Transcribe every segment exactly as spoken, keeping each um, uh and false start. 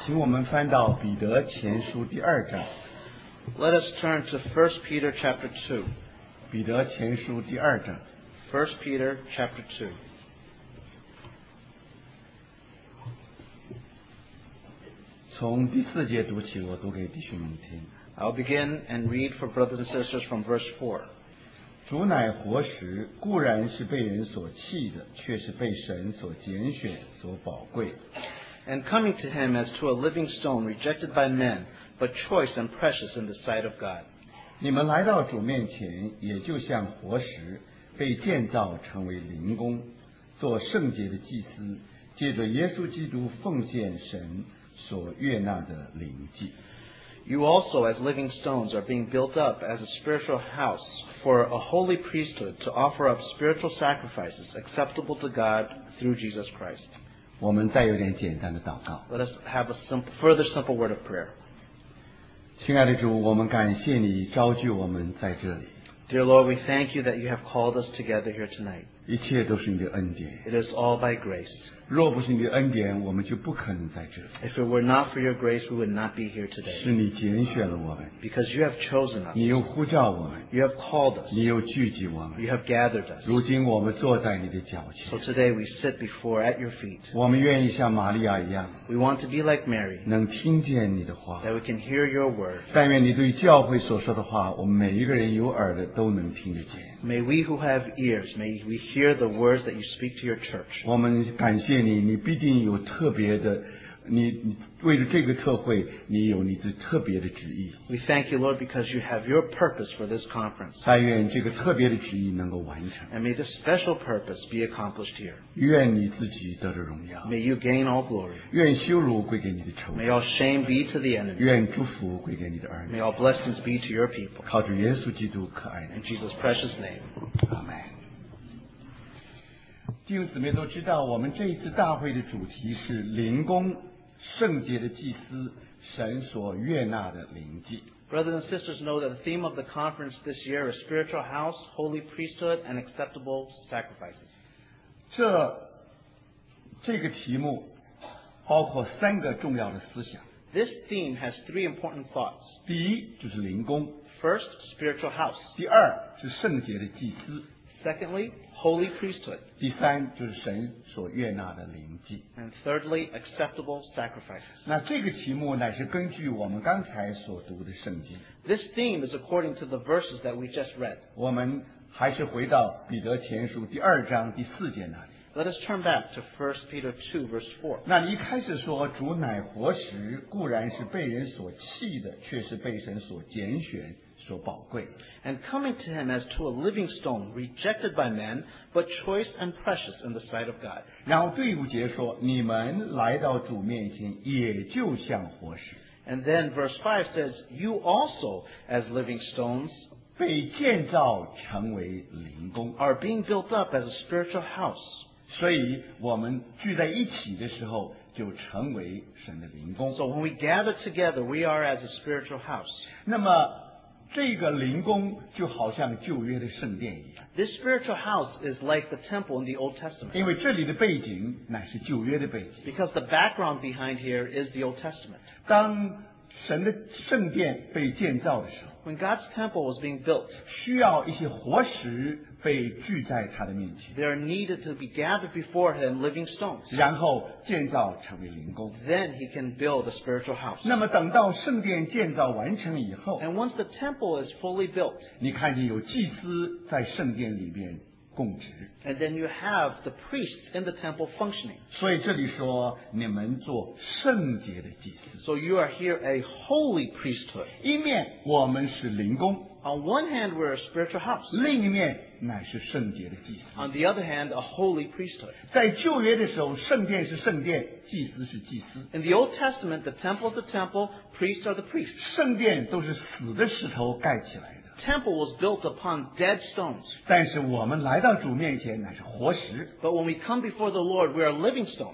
请我们翻到彼得前书第二章。 Let us turn to First Peter chapter two. 彼得前书第二章。 First Peter chapter two. 从第四节读起，我读给弟兄们听。 I'll begin and read for brothers and sisters from verse four. 主乃活石，固然是被人所弃的，却是被神所拣选、所宝贵。 And coming to him as to a living stone, rejected by men, but choice and precious in the sight of God. 你们来到主面前，也就像活石，被建造成为灵宫，做圣洁的祭司，借着耶稣基督奉献神所悦纳的灵祭。 You also, as living stones, are being built up as a spiritual house for a holy priesthood to offer up spiritual sacrifices acceptable to God through Jesus Christ. 我们再有点简单的祷告。 Let us have a simple, further simple word of prayer. 亲爱的主，我们感谢你召聚我们在这里， Dear Lord, we thank you that you have called us together here tonight. 一切都是你的恩典。 It is all by grace. 若不是你的恩典，我们就不可能在这里。 If it were not for your grace, we would not be here 是 today. 你拣选了我们， Because you have chosen us. 你又呼召我们， You have called us. 你又聚集我们。 You have gathered us. 如今我们坐在你的脚 So 前， today we sit before at your feet. 我们愿意像玛利亚一样， We want to be like Mary, 能听见你的话。 that we can hear your word. 但愿你对教会所说的话，我们每一个人有耳的都能听得见。 May we who have ears, may we hear the words that you speak to your church. 我们感谢你，你必定有特别的，你你为了这个特会，你有你的特别的旨意。 We thank you, Lord, because you have your purpose for this conference. 但愿这个特别的旨意能够完成， And may this special purpose be accomplished here. 愿你自己得着荣耀， May you gain all glory. 愿羞辱归给你的仇 May 人， all shame be to the enemy. 愿祝福归给你的儿女。 May all blessings be to your people. 靠着耶稣基督可爱的 In Jesus' precious name. 阿门。弟兄姊妹都知道，我们这一次大会的主题是灵宫，圣洁的祭司，神所悦纳的灵祭。 Brothers and sisters know that the theme of the conference this year is spiritual house, holy priesthood, and acceptable sacrifices. 这这个题目包括三个重要的思想。 This theme has three important thoughts. 第一就是灵宫， First, spiritual house. 第二是圣洁的祭司， Secondly, holy priesthood. 第三就是神所悦纳的灵祭。 And thirdly, acceptable sacrifices. 那这个题目乃是根据我们刚才所读的圣经。 This theme is according to the verses that we just read. 我们还是回到彼得前书第二章第四节那里。 Let us turn back to First Peter two, verse four. 那里一开始说，主乃活石，固然是被人所弃的，却是被神所拣选、所宝贵。 And coming to him as to a living stone, rejected by men, but choice and precious in the sight of God. 然后第五节说，你们来到主面前，也就像活石， And then verse five says, You also, as living stones, 被建造成为灵宫。 are being built up as a spiritual house. 所以我们聚在一起的时候，就成为神的灵宫。 So when we gather together, we are as a spiritual house. 那么这个灵宫就好像旧约的圣殿一样， This spiritual house is like the temple in the Old Testament. 因为这里的背景乃是旧约的背景。 Because the background behind here is the Old Testament. 当神的圣殿被建造的时候， When God's temple was being built, 需要一些活石被聚在他的面前， there needed to be gathered before him living stones. 然后建造成为灵宫。 Then he can build a spiritual house. 那么等到圣殿建造完成以后， And once the temple is fully built, 你看见有祭司在圣殿里面供职， and then you have the priests in the temple functioning. 所以这里说你们做圣洁的祭司。 So you are here a holy priesthood. 一面我们是灵宫， On one hand, we're a spiritual house. 另一面乃是圣洁的祭司。 On the other hand, a holy priesthood. 在旧约的时候，圣殿是圣殿，祭司是祭司。 In the Old Testament, the temple is the temple, priests are the priests. 圣殿都是死的石头盖起来的， Temple was built upon dead stones. 但是我们来到主面前乃是活石。 But when we come before the Lord, we are living stones.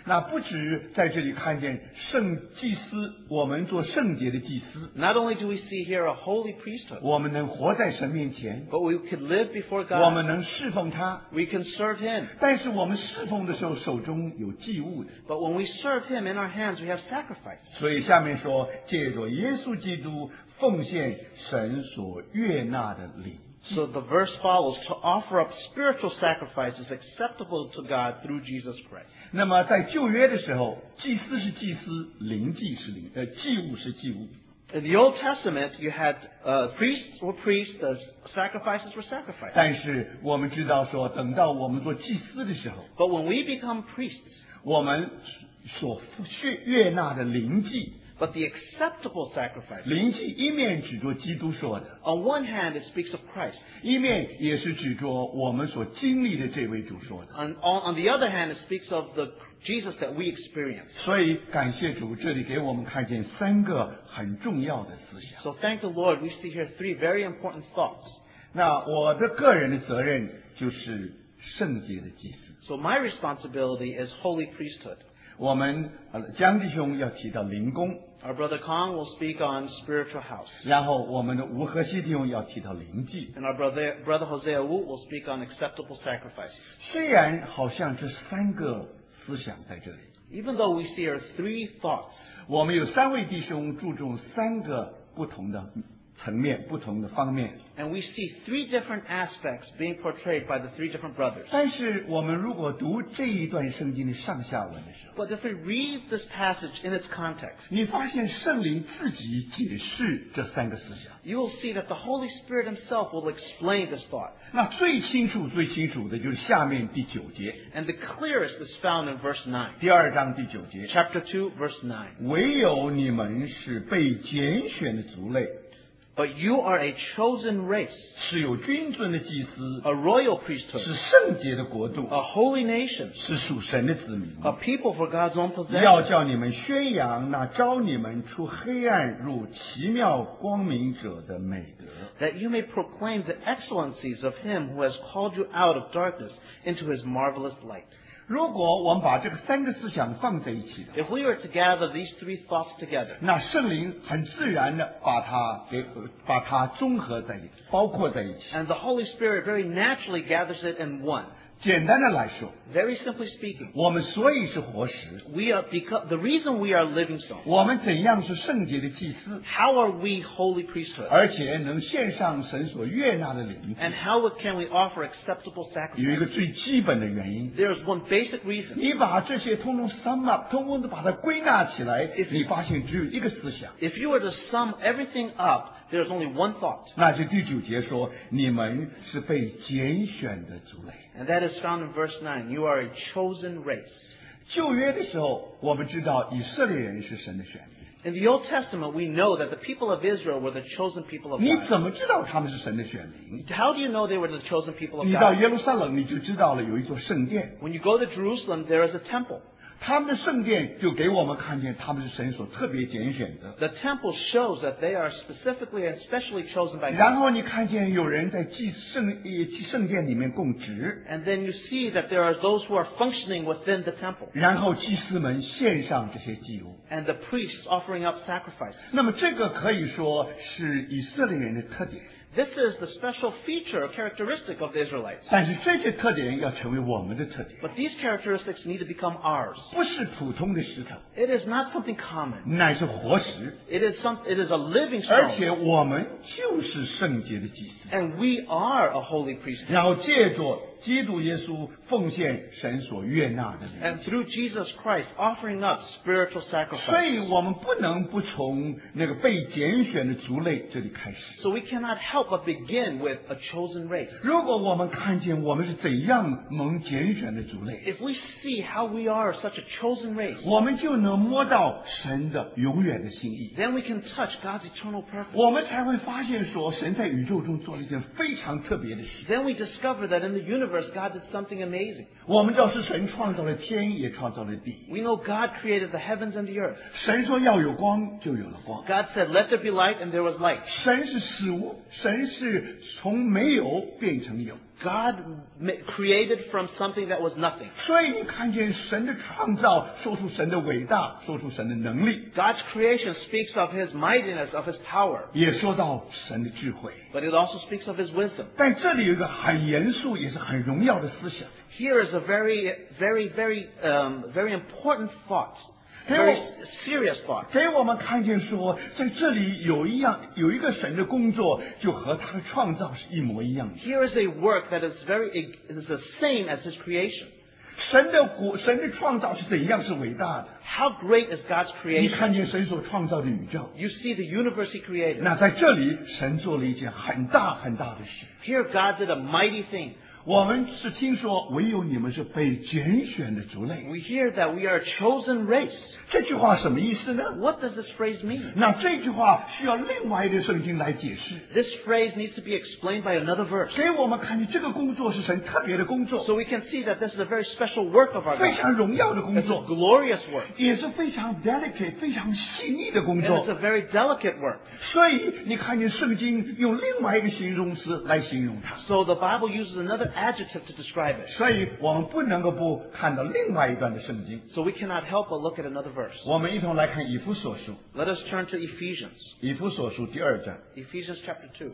那不止在这里看见圣祭司，我们做圣洁的祭司， Not only do we see here a holy priesthood, 我们能活在神面前， but we could live before 我们 God. 能侍奉他。 We can serve Him. 但是我们侍奉的时候，手中有祭物的。 But when we serve Him, in our hands we have sacrifice. 所以下面说，借着耶稣基督奉献神所悦纳的礼。 So the verse follows, to offer up spiritual sacrifices acceptable to God through Jesus Christ. 那么在旧约的时候，祭司是祭司，灵祭是灵，呃，祭物是祭物。 In the Old Testament, you had uh, priests were priests, as sacrifices were sacrifices. 但是我们知道说，等到我们做祭司的时候， But when we become priests, 我们所悦悦纳的灵祭， but the acceptable sacrifice, 灵祭一面指着基督说的， on one hand it speaks of Christ, 一面也是指着我们所经历的这位主说的。 on, on, on the other hand it speaks of the Jesus that we experience. 所以感谢主，这里给我们看见三个很重要的思想。 So thank the Lord, we see here three very important thoughts. 那我的个人的责任就是圣洁的祭司。 So my responsibility is holy priesthood. 我们呃江弟兄要提到灵宫， Our brother Kong will speak on spiritual house. 然后我们的吴和西弟兄要提到灵祭。 And our brother, brother Hosea Wu will speak on acceptable sacrifices. 虽然好像这三个思想在这里， Even though we see here three thoughts, 我们有三位弟兄注重三个不同的层面、不同的方面。 and we see three different aspects being portrayed by the three different brothers. 但是我们如果读这一段圣经的上下文的时候， But if we read this passage in its context, 你发现圣灵自己解释这三个思想。 you will see that the Holy Spirit Himself will explain this thought. 那最清楚、最清楚的就是下面第九节， And the clearest is found in verse nine. 第二章第九节， Chapter two, verse nine. 唯有你们是被拣选的族类， But you are a chosen race, 是有君尊的祭司， a royal priesthood, 是圣洁的国度， a holy nation, 是属神的子民。 a people for God's own 要 possession, 叫你们宣扬那招你们出黑暗入奇妙光明者的美德。 that you may proclaim the excellencies of Him who has called you out of darkness into His marvelous light. 如果我们把这个三个思想放在一起的， If we were to gather these three thoughts together, 那圣灵很自然的把它给把它综合在一起，包括在一起。 and the Holy Spirit very naturally gathers it in one. 简单的来说， Very simply speaking, 我们所以是活石， we are because the reason we are living stones. 我们怎样是圣洁的祭司， How are we holy priesthood? 而且能献上神所悦纳的灵祭， And how can we offer acceptable 有一个 sacrifice? 最基本的原因。 There is one basic reason. 你把这些通通 sum up，通通的把它归纳起来，你发现只有一个思想， If you were to sum everything up, there is only one thought. 那就第九节说，你们是被拣选的族类。 And that is found in verse nine. You are a chosen race. 旧约的时候，我们知道以色列人是神的选民， In the Old Testament, we know that the people of Israel were the chosen people of 你 God. 怎么知道他们是神的选民？ How do you know they were the chosen people of 你到 God? 耶路撒冷，你就知道了有一座圣殿， When you go to Jerusalem, there is a temple. 他们的圣殿就给我们看见他们是神所特别拣选的。 The temple shows that they are specifically and specially chosen by 然 God. 后你看见有人在祭圣呃圣殿里面供职， And then you see that there are those who are functioning within the temple. 然后祭司们献上这些祭物。 And the priests offering up sacrifices. 那么这个可以说是以色列人的特点， This is the special feature or characteristic of the Israelites. 但是这些特点要成为我们的特点， But these characteristics need to become ours. 不是普通的石头， It is not something common. 乃是活石， It is some, it is a living 而 stone. 且我们就是圣洁的祭司。 And we are a holy priesthood. 然后借着基督耶稣奉献神所悦纳的灵， And through Jesus Christ offering up spiritual 所 sacrifice. 以我们不能不从那个被拣选的族类这里开始。 So we cannot help but begin with a chosen race. 如果我们看见我们是怎样蒙拣选的族类， If we see how we are such a chosen race, 我们就能摸到神的永远的心意， then we can touch God's eternal purpose. 我们才会发现说，神在宇宙中做了一件非常特别的事。 Then we discover that in the universe God did something amazing. 我们知道是神创造了天，也创造了地。 We know God created the heavens and the earth. 神说要有光，就有了光。 God said, let there be light, and there was light. 神是使无，神是从没有变成有。 God created from something that was nothing. 所以你看见神的创造，说出神的伟大，说出神的能力， God's creation speaks of His mightiness, of His power, 也说到神的智慧。 but it also speaks of His wisdom. 但这里有一个很严肃，也是很荣耀的思想。 Here is a very, very, very, um, very important thought, 给 very 我 serious thought. 给我们看见说，在这里有一样有一个神的工作，就和他的创造是一模一样的。 Here is a work that is very is the same as His creation. 神的国，神的创造是怎样是伟大的？ How great is God's 你 creation? 看见神所创造的宇宙。 You see the universe He created. 那在这里，神做了一件很大很大的事。 Here God did a mighty thing. 我们是听说，唯有你们是被拣选的族类。 We hear that we are a chosen race. 这句话什么意思呢？ What does this phrase mean? 那这句话需要另外一个圣经来解释， This phrase needs to be explained by another verse. 给我们看见这个工作是神特别的工作， So we can see that this is a very special work of our 非 God. 常荣耀的工 It's a 作， glorious work. 也是非常 delicate、非常细腻的工 And it's 作。 a very delicate work. 所以你看见圣经用另外一个形容词来形容它， So the Bible uses another adjective to describe it. 所以我们不能够不看到另外一段的圣经。 So we cannot help but look at another verse. 我们一同来看以弗所书， Let us turn to Ephesians. 以弗所书第二章， Ephesians chapter two.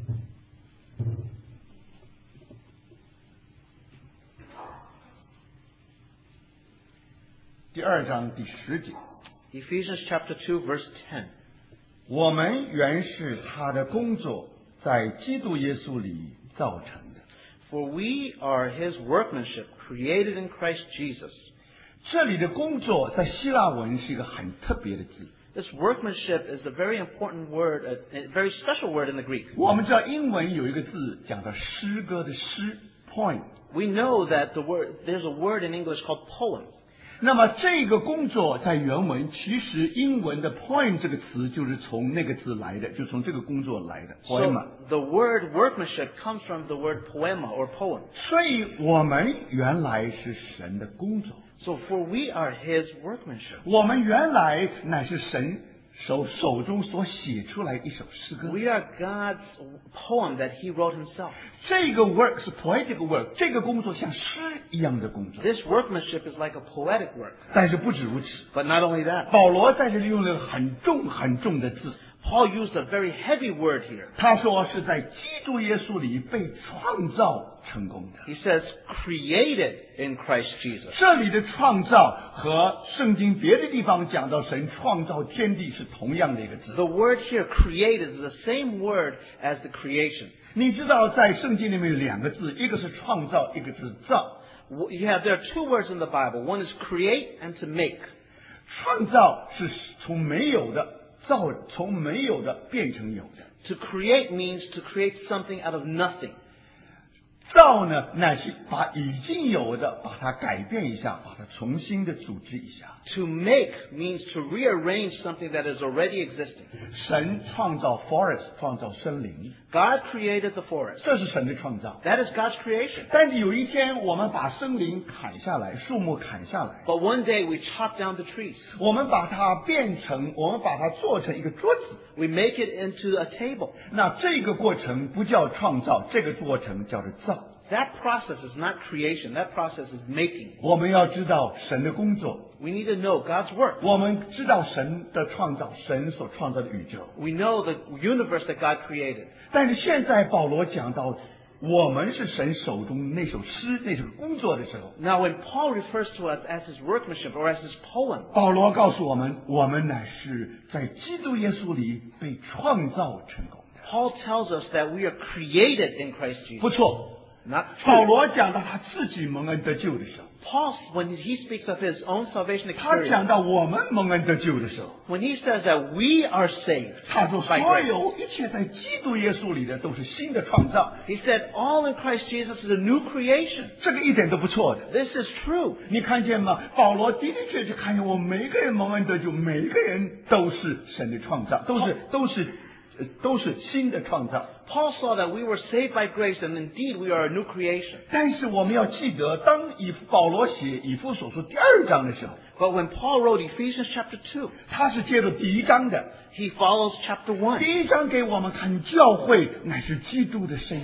第二章第十节。 Ephesians chapter two, verse ten. 我们原是他的工作，在基督耶稣里造成的。 For we are His workmanship, created in Christ Jesus. 这里的工作在希腊文是一个很特别的字。 This workmanship is a very important word, a, a very special word in the Greek. 我们知道英文有一个字讲到诗歌的诗 poem， We know that the word there's a word in English called poem. 那么这个工作在原文其实英文的 poem 这个词就是从那个字来的，就从这个工作来的 So poema。 the word workmanship comes from the word poema or poem. 所以我们原来是神的工作， So for we are His workmanship. 我们原来乃是神手手中所写出来一首诗歌。 We are God's poem that He wrote Himself. 这个 work 是 poetic work， 这个工作像诗一样的工作。 This workmanship is like a poetic work. 但是不止如此， But not only that, 保罗在这里用了个很重很重的字， Paul used a very heavy word here. 他说是在基督耶稣里被创造成功的。 He says, created in Christ Jesus. 这里的创造和圣经别的地方讲到神创造天地是同样的一个字。 The word here, created, is the same word as the creation. 你知道在圣经里面有两个字，一个是创造，一个是造。 You have, there are two words in the Bible. One is create and to make. 创造是从没有的造，从没有的变成有的。 To create means to create something out of nothing. 造呢，乃是把已经有的，把它改变一下，把它重新的组织一下。 To make means to rearrange something that is already existing. 神创造 forest， 创造森林， God created the forest. 这是神的创造。 That is God's creation. 但是有一天，我们把森林砍下来，树木砍下来， But one day we chop down the trees. 我们把它变成，我们把它做成一个桌子。 We make it into a table. 那这个过程不叫创造，这个过程叫做造。 That process is not creation. That process is making. 我们要知道神的工作， We need to know God's work. 我们知道神的创造，神所创造的宇宙。 We know the universe that God created. 但是现在保罗讲到，我们是神手中那首诗、那首工作的时候， Now, when Paul refers to us as his workmanship or as his poem, 保罗告诉我们，我们乃是在基督耶稣里被创造成功的。 Paul tells us that we are created in Christ Jesus. 不错， Not 保 true. 罗讲到他自己蒙恩得救的时候， Paul, when he speaks of his own salvation 他 experience, 讲到我们蒙恩得救的时候， when he says that we are saved 他说 by 所 grace, 有一切在基督耶稣里的都是新的创造， he said all in Christ Jesus is a new creation. 这个一点都不错的。 This is true. 你看见吗？保罗的的确确看见我们每一个人蒙恩得救，每一个人都是神的创造，都是都是呃都是新的创造。 Paul saw that we were saved by grace, and indeed we are a new creation. 但是我们要记得，当以保罗写以弗所书第二章的时候， But when Paul wrote Ephesians chapter two, 他是接着第一章的。 he follows chapter one. 第一章给我们看教会乃是基督的身体，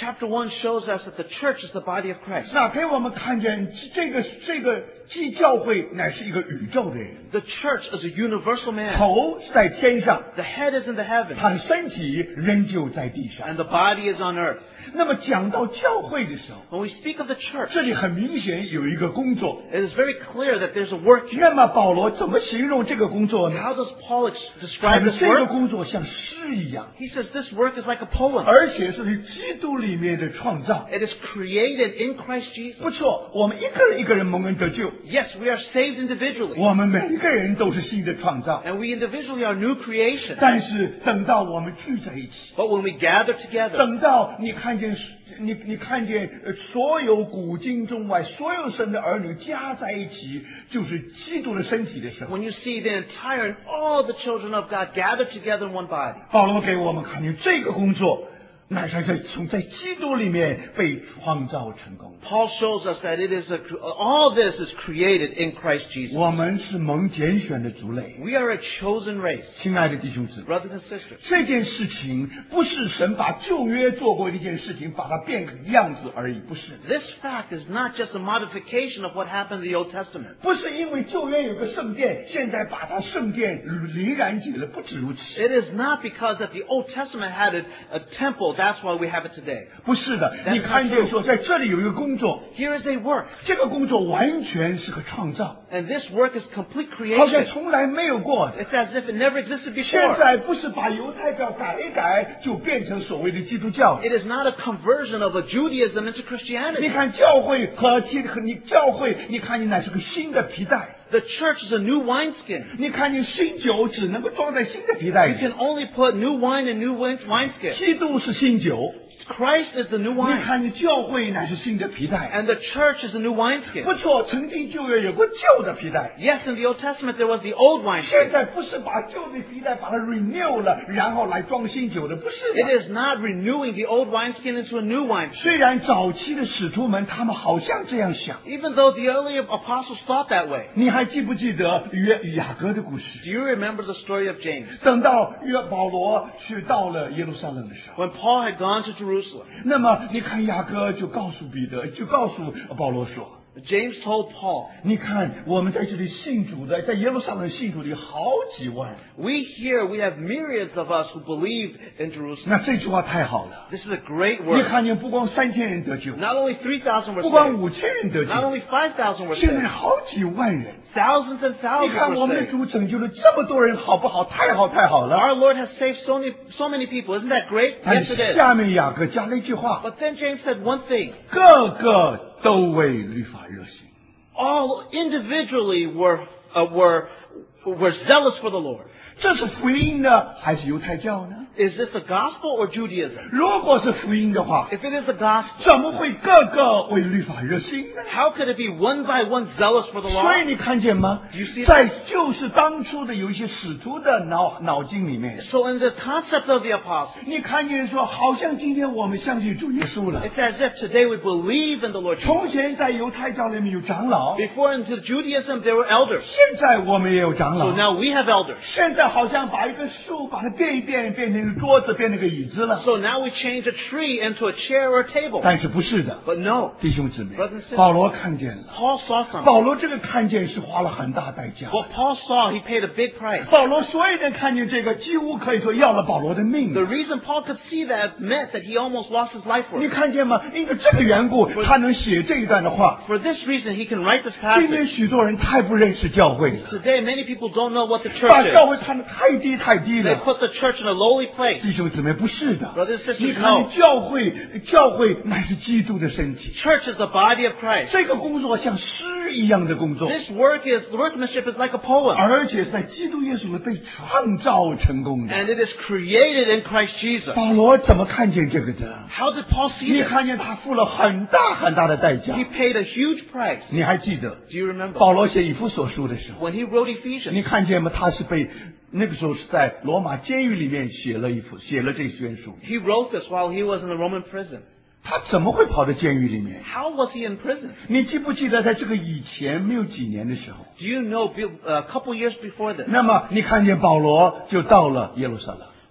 Chapter one shows us that the church is the body of Christ. 那给我们看见这个这个基教会乃是一个宇宙的人， The church is a universal man. 头是在天上， The head is in the heavens, 他的身体仍旧在地上。 and the body is on earth. 那么讲到教会的时候， When we speak of the church, 这里很明显有一个工作。 it is very clear that there's a work here. 那么保罗怎么形容这个工作呢？ How does Paul ex- 他 describe 说 this 这个 work? 工作像诗一样， He says this work is like a poem. 而且是基督里面的创造。 It is created in Christ Jesus. 不错，我们一个人一个人蒙恩得救， Yes, we are saved individually, 我们每一个人都是新的创造。 and we individually are new creation. 但是等到我们聚在一起， But when we gather together, 等到你看见你你看见呃所有古今中外所有神的儿女加在一起，就是基督的身体的时候， when you see the entire and all the children of God gathered together in one body, 保罗给我们看见这个工作乃是在从在基督里面被创造成功的。 Paul shows us that it is a, all this is created in Christ Jesus. 我们是蒙拣选的族类， We are a chosen race, 亲爱的弟兄姊妹。 brothers and sisters. 这件事情不是神把旧约做过的一件事情，把它变个样子而已，不是。 This fact is not just a modification of what happened in the Old Testament. 不是因为旧约有个圣殿，现在把它圣殿淋染解了，不止如此。 It is not because that the Old Testament had a, a temple, that's why we have it today. 不是的，你看见说在这里有一个工作， Here is a work, 这个工作完全是个创造， and this work is complete 好像 creation. 从来没有过的。 It's as if it never existed 现 before. 在不是把犹太教改一改就变成所谓的基督教。 It is not a conversion of a Judaism into 你 Christianity. 看教会和基和你教会，你看见乃是个新的皮带， The church is a new wineskin. 你看见新酒只能够装在新的皮带 You 里， can only put new wine in new win- wineskin. 基督是新酒， Christ is the new 你 wine, 看见教会乃是新的皮带。 and the church is a new wineskin. 不错，曾经旧约有过旧的皮带， Yes, in the Old Testament there was the old 现 wineskin. 在不是把旧的皮带把它 renew 了，然后来装新酒的，不是 It 的。 is not renewing the old wineskin into a new wineskin. 虽然早期的使徒们他们好像这样想， Even though the early apostles thought that way. 你还记不记得约雅各的故事？ Do you remember the story of James? 等到约保罗去到了耶路撒冷的时候， When Paul had gone to Jerusalem, 那么你看雅各就告诉彼得，就告诉保罗说。 James told Paul, 你看，我们在这里信主的，在耶路撒冷信主的有好几万。 we here, we have myriads of us who believe in Jerusalem. 那这句话太好了。 This is a great 你 word. 看见不光三千人得救， Not only three thousand were 不光 saved, 五千人得 not 救， only five thousand were 现在 saved, 好几万人。 thousands and 你 thousands 看我 were 们的 saved. 主拯救了这么多人，好不好？太好太好了。 Our Lord has saved so many, so many people. Isn't that great? 但 Yes, 是 it is. 下面雅各加了一句话： But then James said one thing. 个个都为律法热心。 All individually were, uh, were, were zealous for the Lord. 这是福音呢，还是犹太教呢？ Is this the gospel or Judaism? 如果是福音的话， If it is the gospel, 怎么会个个为律法热心呢？ how could it be one by one zealous for the 所 law? 以你看见吗 Do you see？ 在就是当初的有一些使徒的脑脑筋里面， So in the concept of the apostle, 你看见说，好像今天我们相信主耶稣了。 it's as if today we believe in the Lord Jesus. 从前在犹太教里面有长老， Before into Judaism there were elders. 现在我们也有长 So 老。 now we have elders. 现在好像把一个树把它变一变，变成一个桌子，变成个椅子了。 So now we change a tree into a chair or a table. 但是不是的， But no, 弟兄姊妹 Brothers and sisters， 保罗看见了。 Paul saw something. 保罗这个看见是花了很大代价。 What Paul saw, he paid a big price. 保罗所有人看见这个，几乎可以说要了保罗的命 The。reason Paul could see that meant that he almost lost his life for 你 it. 看见吗？因为这个缘故，他能写这一段的话。 For this reason, he can write this 今天 passage. 许多人太不认识教会了， Today, many people don't know what the 把 church 教 is. 会看得太低太低 They 了。 put the church in a lowly place. 弟兄姊妹，不是的。 Brothers and 你 sisters, 看 no. 教会，教会乃是基督的身体。 Church is the body of Christ. 这个工作像诗一样的工作， This work is, the workmanship is like a poem. 而且是在基督耶稣里被创造成功的。 And it is created in Christ Jesus. 保罗怎么看见这个的？ How did Paul see 你 this? 看见他付了很大很大的代价 He。paid a huge price. 你还记得 Do you remember? 保罗写以弗所书的时候， When he wrote Ephesians, 你看见吗？他是被那个时候是在罗马监狱里面写了一幅写了这卷书。 he wrote this while he was in the Roman prison. 他怎么会跑到监狱里面？ How was he in prison? 你记不记得在这个以前没有几年的时候， Do you know, be- a couple years before this, 那么你看见保罗就到了耶路撒冷。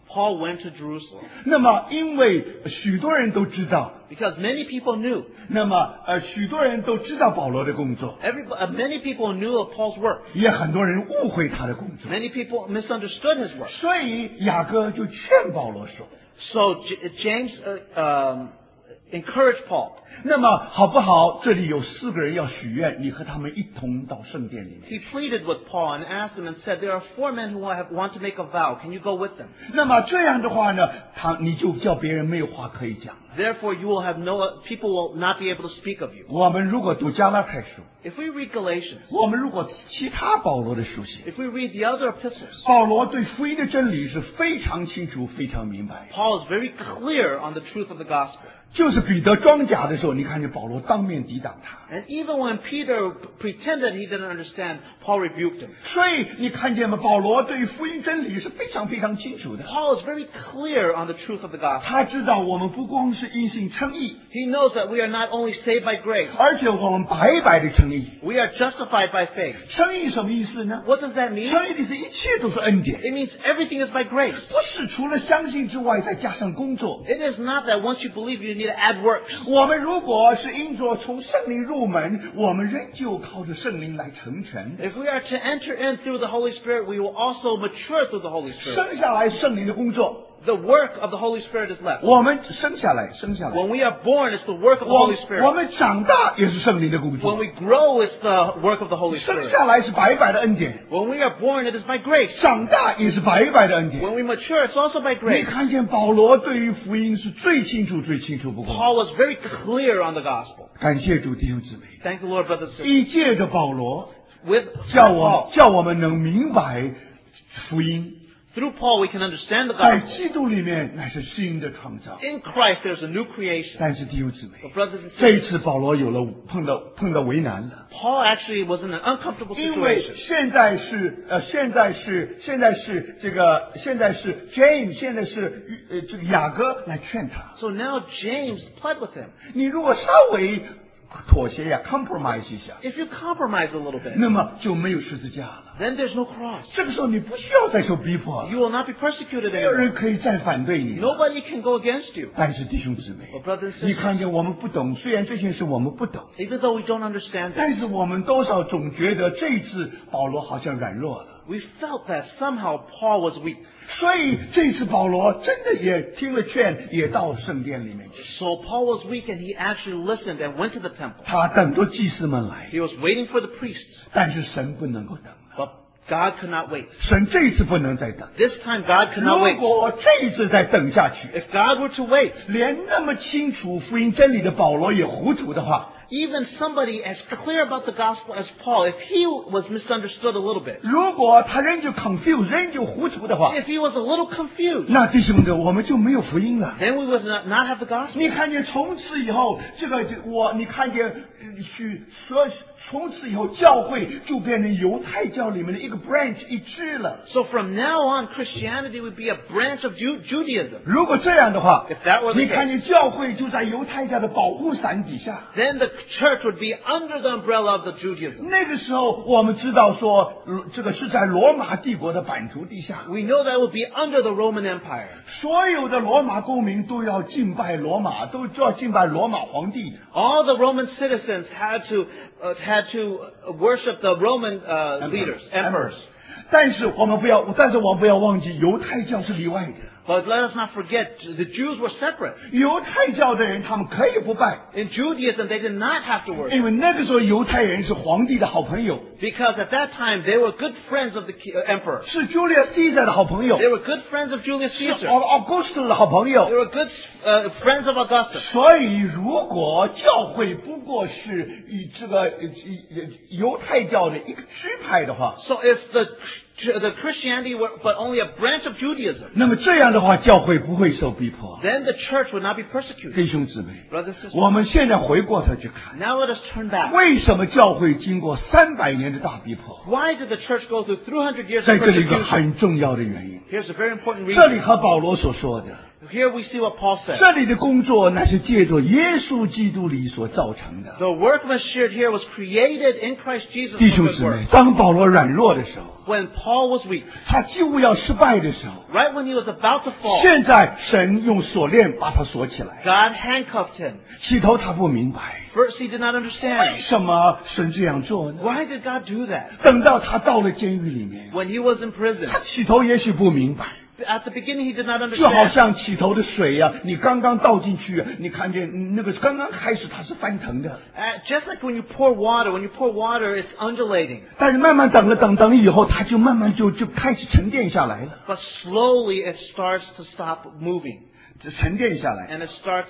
Paul went to Jerusalem 那么因为许多人都知道， because many people knew. 那么呃许多人都知道保罗的工作， Every, uh, many people knew of Paul's work. 也很多人误会他的工作， Many people misunderstood his work. 所以雅各就劝保罗说， So J- James uh, um, encouraged Paul. 那么好不好？这里有四个人要许愿，你和他们一同到圣殿里面。 He pleaded with Paul and asked him and said, there are four men who have, want to make a vow. Can you go with them? 那么这样的话呢，他你就叫别人没有话可以讲了。 Therefore, you will have no, people will not be able to speak of you. 我们如果读加拉太书， If we read Galatians, 我们如果其他保罗的书信， if we read the other epistles, 保罗对福音的真理是非常清楚、非常明白。 Paul is very clear on the truth of the gospel. 就是彼得装假的时候，你看见保罗当面抵挡他。 And even when Peter pretended he didn't understand, Paul rebuked him. 所以你看见吗？保罗对于福音真理是非常非常清楚的。 Paul is very clear on the truth of the gospel. 他知道我们不光是因信称义， He knows that we are not only saved by grace, 而且我们白白的称义。 we are justified by faith. 称义什么意思呢？ What does that mean? 称义的是一切都是恩典， It means everything is by grace. 不是除了相信之外再加上工作。 It is not that once you believe you need to add works. 我们如果是因着从圣灵入门，我们仍旧靠着圣灵来成全。 If we are to enter in through the Holy Spirit, we will also mature through the Holy Spirit. 生下来圣灵的工作， The work of the Holy Spirit is left. 我们生下来生下来， When we are born, it's the work of the 我 Holy 我 Spirit. 们长大也是圣灵的工 When 作。 we grow, it's the work of the Holy 生 Spirit. 下来是白白的恩典， When we are born, it is by grace. 长大也是白白的恩典。 When we mature, it's also by 你 grace. 看见保罗对于福音是最清楚、最清楚不过。 Paul was very clear on the gospel. 感谢主弟兄姊妹， Thank the Lord, brothers and sisters. 一借着保罗， With 叫我 Paul, 叫我们能明白福音， through Paul, we can understand the 在 gospel. 基督里面乃是新的创造。 In Christ, there's a new creation. 但是弟兄姊妹， But brothers and 这一 sisters, 次保罗有了碰到碰到为难了， Paul actually was in an uncomfortable 因为 situation. 现在是呃现在是现在是这个现在是 James 现在是呃这个雅各来劝他， So now James pled with him. 你如果稍微妥协呀 compromise 一下， If you compromise a little bit, 那么就没有十字架了。 then there's no cross. 这个时候你不需要再受逼迫了， You will not be persecuted 没有 anymore. 人可以再反对你了。 Nobody can go against you. 但是弟兄姊妹， But brothers and 你 sisters, 看见我们不懂，虽然这件事我们不懂， even though we don't understand it, 但是我们多少总觉得这一次保罗好像软弱了。 we felt that somehow Paul was weak. 所以这次保罗真的也听了劝，也到圣殿里面去。 So Paul was weak and he actually listened and went to the temple. 他等着祭司们来， He was waiting for the priests, 但是神不能够等了， but God could not wait. 神这一次不能再等。 This time God could not 如 wait. 果这一次再等下去， If God were to wait, 连那么清楚福音真理的保罗也糊涂的话， even somebody as clear about the gospel as Paul, if he was misunderstood a little bit, 如果他仍旧 confused，仍旧糊涂的话， if he was a little confused, 那弟兄们，我们就没有福音了。 then we would not, not have the gospel. 你看见从此以后，这个这我你看见呃去说，从此以后教会就变成犹太教里面的一个 branch 一支了。 So from now on, Christianity would be a branch of Ju- Judaism. 如果这样的话 If that were，the 你看见教会就在犹太教的保护伞底下。 Then the church would be under the umbrella of the Judaism. 那个时候，我们知道说，呃这个是在罗马帝国的版图底下， We know that it would be under the Roman Empire. 所有的罗马公民都要敬拜罗马，都就要敬拜罗马皇帝。 All the Roman citizens had to uh, had to worship the Roman uh, leaders, emperors. 但是我们不要，但是我们不要忘记，犹太教是例外的。 But let us not forget, the Jews were separate. 犹太教的人，他们可以不拜， In Judaism, they did not have to worship. 因为那个时候犹太人是皇帝的好朋友， Because at that time, they were good friends of the ki- uh, emperor. 是 Julius Caesar 的好朋友， They were good friends of Julius 是 Caesar. Augustus 的好朋 They 友。 were good uh, friends of Augustus. 所以，如果教会不过是以这个呃以犹太教的一个支派的话， So if the the Christianity were but only a branch of Judaism, 那么这样的话，教会不会受逼迫。 then the church would not be persecuted. 弟兄姊妹， Brothers and sisters, 我们现在回过头去看， now let us turn back. 为什么教会经过三百年的大逼迫？ Why did the church go through three hundred years 在 of 这里一个 persecution? 很重要的原因， Here's a very important 这 reason. 里和保罗所说的， Here we see what Paul said. 这里的工作那是借着耶稣基督里所造成的。 The workmanship here was created in Christ Jesus 弟 for 兄 good 姊妹， works. 当保罗软弱的时候， When Paul was weak, 他几乎要失败的时候， right when he was about to fall, 现在神用锁链把他锁起来。 God handcuffed him. 起頭他不明白， First, he did not 为 understand. 什么神这样做呢？ Why did God do that? 等到他到了监狱里面， When he was in prison, 他起头也许不明白， at the beginning he did not 就好 understand. 像起头的水呀、你刚刚倒进去，你看见嗯那个刚刚开始它是翻腾的， Uh, just like when you pour water, when you pour water, it's undulating. 但是慢慢等了等等了以后，它就慢慢就就开始沉淀下来了， But slowly it starts to stop moving. 就沉淀下来。 And it starts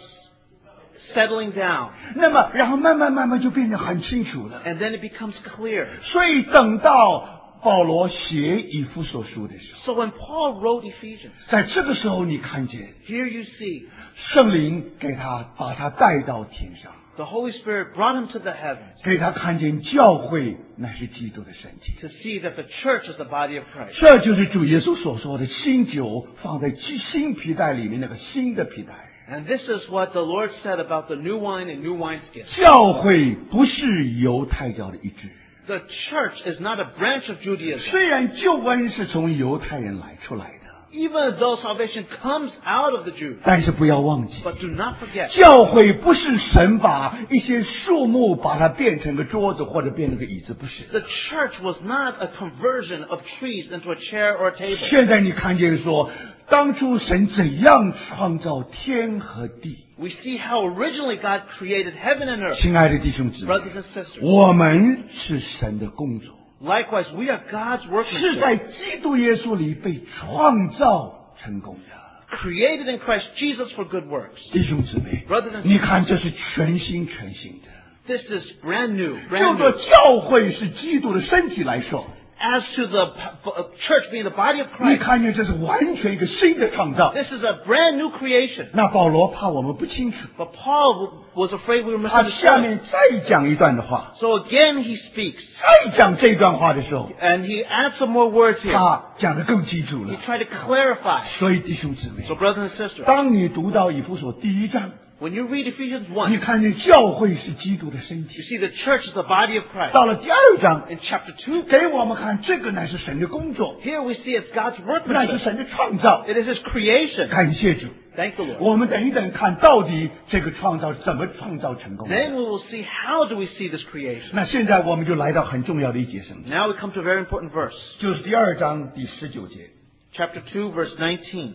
settling down. 那么然后慢慢慢慢就变得很清楚了。 And then it becomes clear. 所以等到保罗写以弗所书的时候， So when Paul wrote Ephesians, 在这个时候你看见 here you see 圣灵给他把他带到天上， the Holy Spirit brought him to the heavens 给他看见教会乃是基督的身体。 to see that the church is the body of Christ. 这就是主耶稣所说的新酒放在新皮带里面那个新的皮带。 And this is what the Lord said about the new wine and new wineskins. 教会不是犹太教的一支， The church is not a branch of Judaism. 虽然救恩是从犹太人来出来的， Even though salvation comes out of the Jews. 但是不要忘记， But do not forget, 教会不是神把一些树木把它变成个桌子或者变成个椅子，不是。 the church was not a conversion of trees into a chair or a table. 现在你看见说，当初神怎样创造天和地。 We see how originally God created heaven and earth. 亲爱的弟兄姊妹， Brothers and sisters. 我们是神的工作， Likewise, we are God's 是在 workmanship, 基督耶稣里被创造成功的。 created in Christ Jesus for good works. 弟兄姊妹 Brothers and，sisters. 你看这是全新全新的。 This is brand new, 就 brand 做 new. 教会是基督的身体来说， As to the p- p- church being the body of 你 Christ, 看见这是完全一个新的创造。 this is a brand new creation. 那保罗怕我们不清楚， But Paul w- was afraid we were 他下 misunderstood. 面再讲一段的话， So again he speaks, 再讲这段话的时候， and he adds some more words here. 他讲得更清楚 He 了。 tried to clarify. 所以弟兄姊妹， So brothers and sisters, 当你读到以弗所第一章， when you read Ephesians 你 one, 看见教会是基督的身 you 体。 see the church is the body of Christ. 到了第二章， In chapter two, 给我们看这个乃是神的工作， here we see it's God's 那是 workmanship. 神的创造。 It is His creation. 感谢主， Thank the Lord. 我们等一等看到底这个创造怎么创造成功的。 Then we will see how do we see this creation. 那现在我们就来到很重要的一节圣经， Now we come to a very important verse. 就是第二章第十九节。 Chapter two, verse nineteen.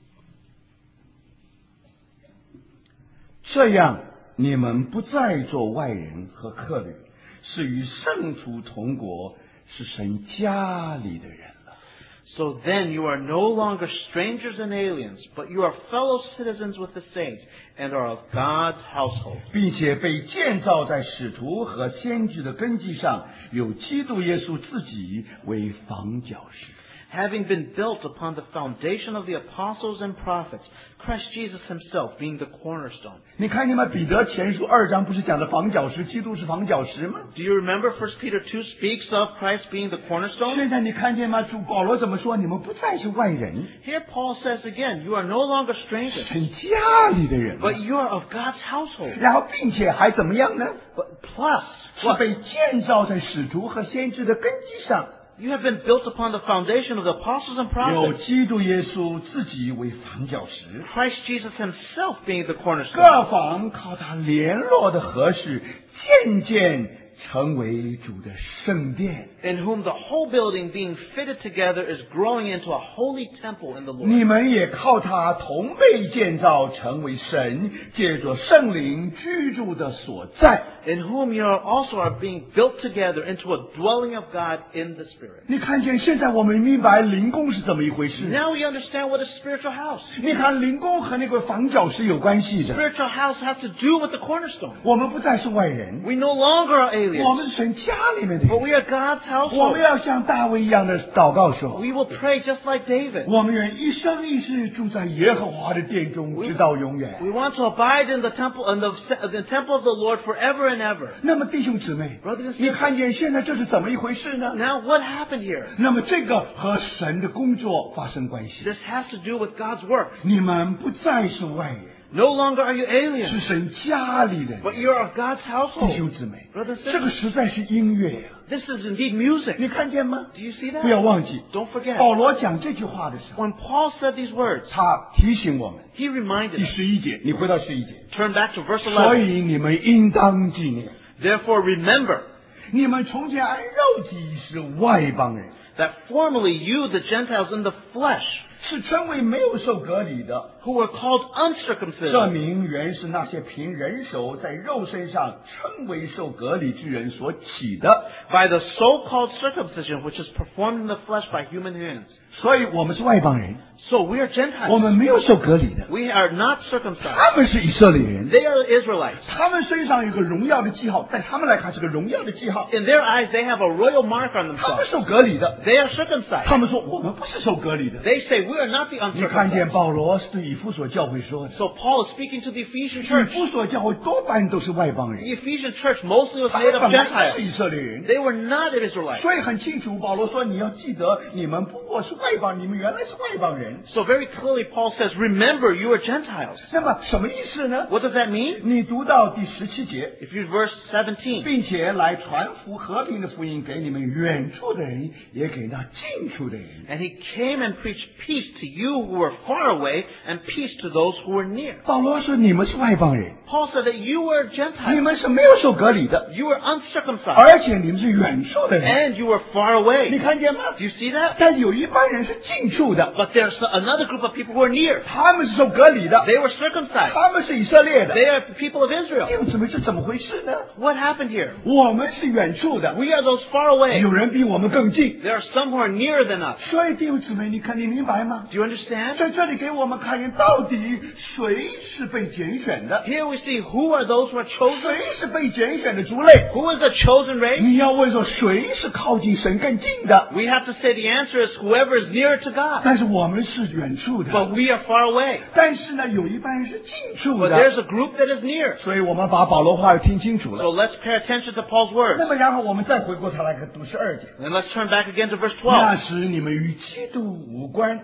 这样，你们不再做外人和客旅，是与圣徒同国，是神家里的人了。 So then you are no longer strangers and aliens, but you are fellow citizens with the saints and are of God's household. 并且被建造在使徒和先知的根基上，有基督耶稣自己为房角石。 Having been built upon the foundation of the apostles and prophets, Christ Jesus himself being the cornerstone. 你看见吗？彼得前书二章不是讲的房角石，基督是房角石吗？ Do you remember First Peter two speaks of Christ being the cornerstone? 现在你看见吗？主保罗怎么说？你们不再是外人， Here Paul says again, you are no longer strangers, 神家里的人。 but you are of God's household. 然后，并且还怎么样呢？ But plus, 是被建造在使徒和先知的根基上。 you have been built upon the foundation of the apostles and 有 prophets, 基督耶稣自己为房角石， Christ Jesus himself being the cornerstone, 各房靠他联络的合适，渐渐成为主的圣殿。 in whom the whole building being fitted together is growing into a holy temple in the Lord. 你们也靠他同被建造，成为神借着圣灵居住的所在。 In whom you are also are being built together into a dwelling of God in the Spirit. 你看见现在我们明白灵宫是怎么一回事？ Now we understand what is spiritual house. 你看灵宫和那个房角是有关系的。 Spiritual house has to do with the cornerstone. 我们不再是外人， We no longer are aliens. 们是神家里面的 But 人。 we are God's 我们 household. 要像大卫一样的祷告说： We will pray just like David. 我们愿一生一世住在耶和华的殿中，直到永远。 We want to abide in the temple, in the, the temple of the Lord forever and ever. 那么弟兄姊妹 Brothers and， 你 sisters 看见现在这是怎么一回事呢？ Now, what happened here? 那么这个和神的工作发生关系。 This has to do with God's work. 你们不再是外人， No longer are you 是 aliens, 神家里的人。 but you are of God's 弟 household. 兄姊妹， Brothers and 这个 sisters, 实在是音乐呀、 this is indeed music. 你看见吗？ Do you see 不要 that? 忘记， Don't forget. 保罗讲这句话的时候， When Paul said these words, 他提醒我们， he reminded 第 us. 十一节，你回到十一节， Turn back to verse 所 eleven. 以你们应当纪念， Therefore, remember 你们从前按肉体是外邦人， that formerly you, the Gentiles in the flesh, 是称为没有受隔离的。 who were called 这 uncircumcision, 名原是那些凭人手在肉身上称为受隔离之人所起的， by the so-called circumcision which is performed in the flesh by human hands. 所以我们是外邦人， So we are 我 Gentiles. 们没有受隔离的。 We are not circumcised. 他们是以色列人， They are Israelites. 他们身上有个荣耀的记号，在他们来看是个荣耀的记号。 In their eyes, they have a royal mark on 他们 themselves. 受隔离的， They are circumcised. 他们说我们不是受隔离的。 They say we are not the 你看见 uncircumcised. 保罗是对以弗所教会说的， So Paul is speaking to the Ephesian 以 church. 弗所教会多半都是外邦 The 人， Ephesian church mostly was 他 made 们 of 本来不是 Gentiles. 以色列人。 They were not Israelites. 所以很清楚，保罗说你要记得，你们不过是外邦，你们原来是外邦人。 So very clearly Paul says, remember you are Gentiles. 那么什么意思呢？ What does that mean? 你读到第十七节， If you read verse seventeen, 并且来传福和平的福音给你们远处的人，也给那近处的人。 and he came and preached peace to you who were far away and peace to those who were near. 保罗说你们是外邦人， Paul said that you were 你 Gentiles. 们是没有受隔离的， You were uncircumcised. 而且你们是远处的人。 And you were far 你 away. 看见吗？ Do you see that? 但有一帮人是近处的， But there's another group of people who are near. 他们是受隔离的， They were circumcised. 他们是以色列的。 They are the people of 弟 Israel. 兄姊妹，这怎么回事呢？ What happened here? 我们是远处的， We are those far away. 有人比我们更近。 There are some who are nearer than us. 所以弟兄姊妹，你看，你明白吗？ Do you understand? 在这里给我们看见，到底谁是被拣选的？ Here we see who are those who are chosen. 谁是被拣选的族类？ Who is the chosen race? 你要问说，谁是靠近神更近的？ We have to say the answer is whoever is nearer to God. 但是我们是远处的， But we are far away. 但是呢，有一半人是近处 But 的。 there's a group that is near. 所以我们把保罗话又听清楚 So 了。 let's pay attention to Paul's words. 那么，然后我们再回过头来看读十二节。 And let's turn back again to verse 那 twelve. 时你们与基督无关，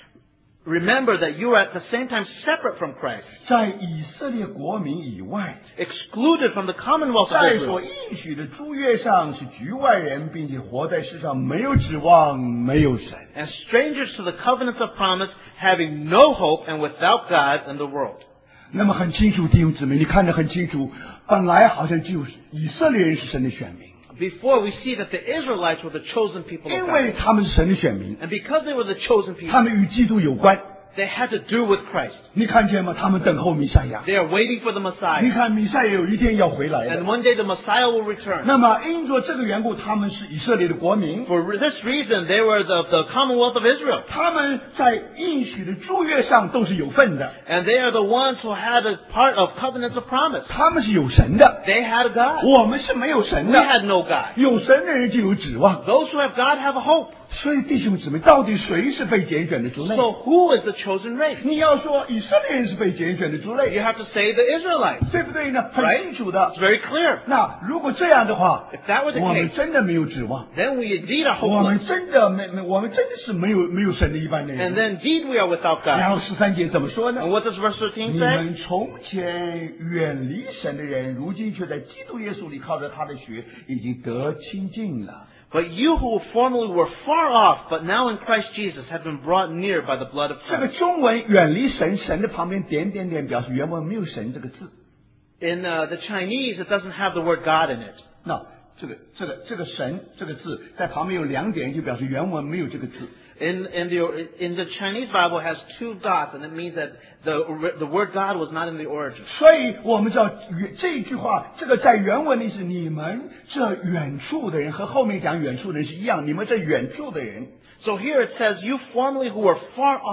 Remember that you are at the same time separate from Christ, 在以色列国民以外， excluded from the commonwealth of 在所 Israel, 应许的诸约上是局外人，并且活在世上没有指望，没有神。 and strangers to the covenants of promise, having no hope and without God in the world. 那么很清楚，弟兄姊妹，你看得很清楚，本来好像就是以色列人是神的选民， Before we see that the Israelites were the chosen people 因 of 为 God. 他们是神的选民， And because they were the chosen 他 people, 们与基督有关。 they had to do with Christ. 你看见吗？他们等候弥赛亚。 They are waiting for the 你 Messiah. 看弥赛亚有一天要回来 And 的。 one day the Messiah will return. 那么因着这个缘故，他们是以色列的国民， For this reason, they were the, the commonwealth of Israel. 他们在应许的诸约上都是有份的， And they are the ones who had a part of covenants of promise. 他们是有神的。 They had a God. 我们是没有神 We 的， had no God. 有神的人就有指望。 Those who have God have a hope. 所以弟兄姊妹，到底谁是被拣选的族类？ So who is the chosen race? 你要说以色列人是被拣选的族 You 类， have to say the Israelites. 对不对呢？很 Right. 清楚的 It's。very clear. 那如果这样的话， If that were the 我们 case, 真的没有指望， then we indeed are 我 hopeless. 们真的没没，我们真的是没有没有神的一般的 And 人。 then indeed we are without 然 God. 后十三节怎么说呢 And？what does verse thirteen 你 say? 们从前远离神的人，如今却在基督耶稣里靠着他的血，已经得亲近了。 But you who formerly were far off, but now in Christ Jesus have been brought near by the blood of 这个 Christ. 中文远离神，神的旁边点点点表示原文没有神这个字。 In uh, the Chinese, it doesn't have the word God in it. 那这个这个这个神这个字在旁边有两点，就表示原文没有这个字。 In, in, the, in the Chinese Bible, it has two dots, and it means that the, the word God was not in the origin. 所以我们知道这一句话，这个在原文里是你们这远处的人，和后面讲远处的人是一样。你们这远处的人， So here it says, you formerly who were far off.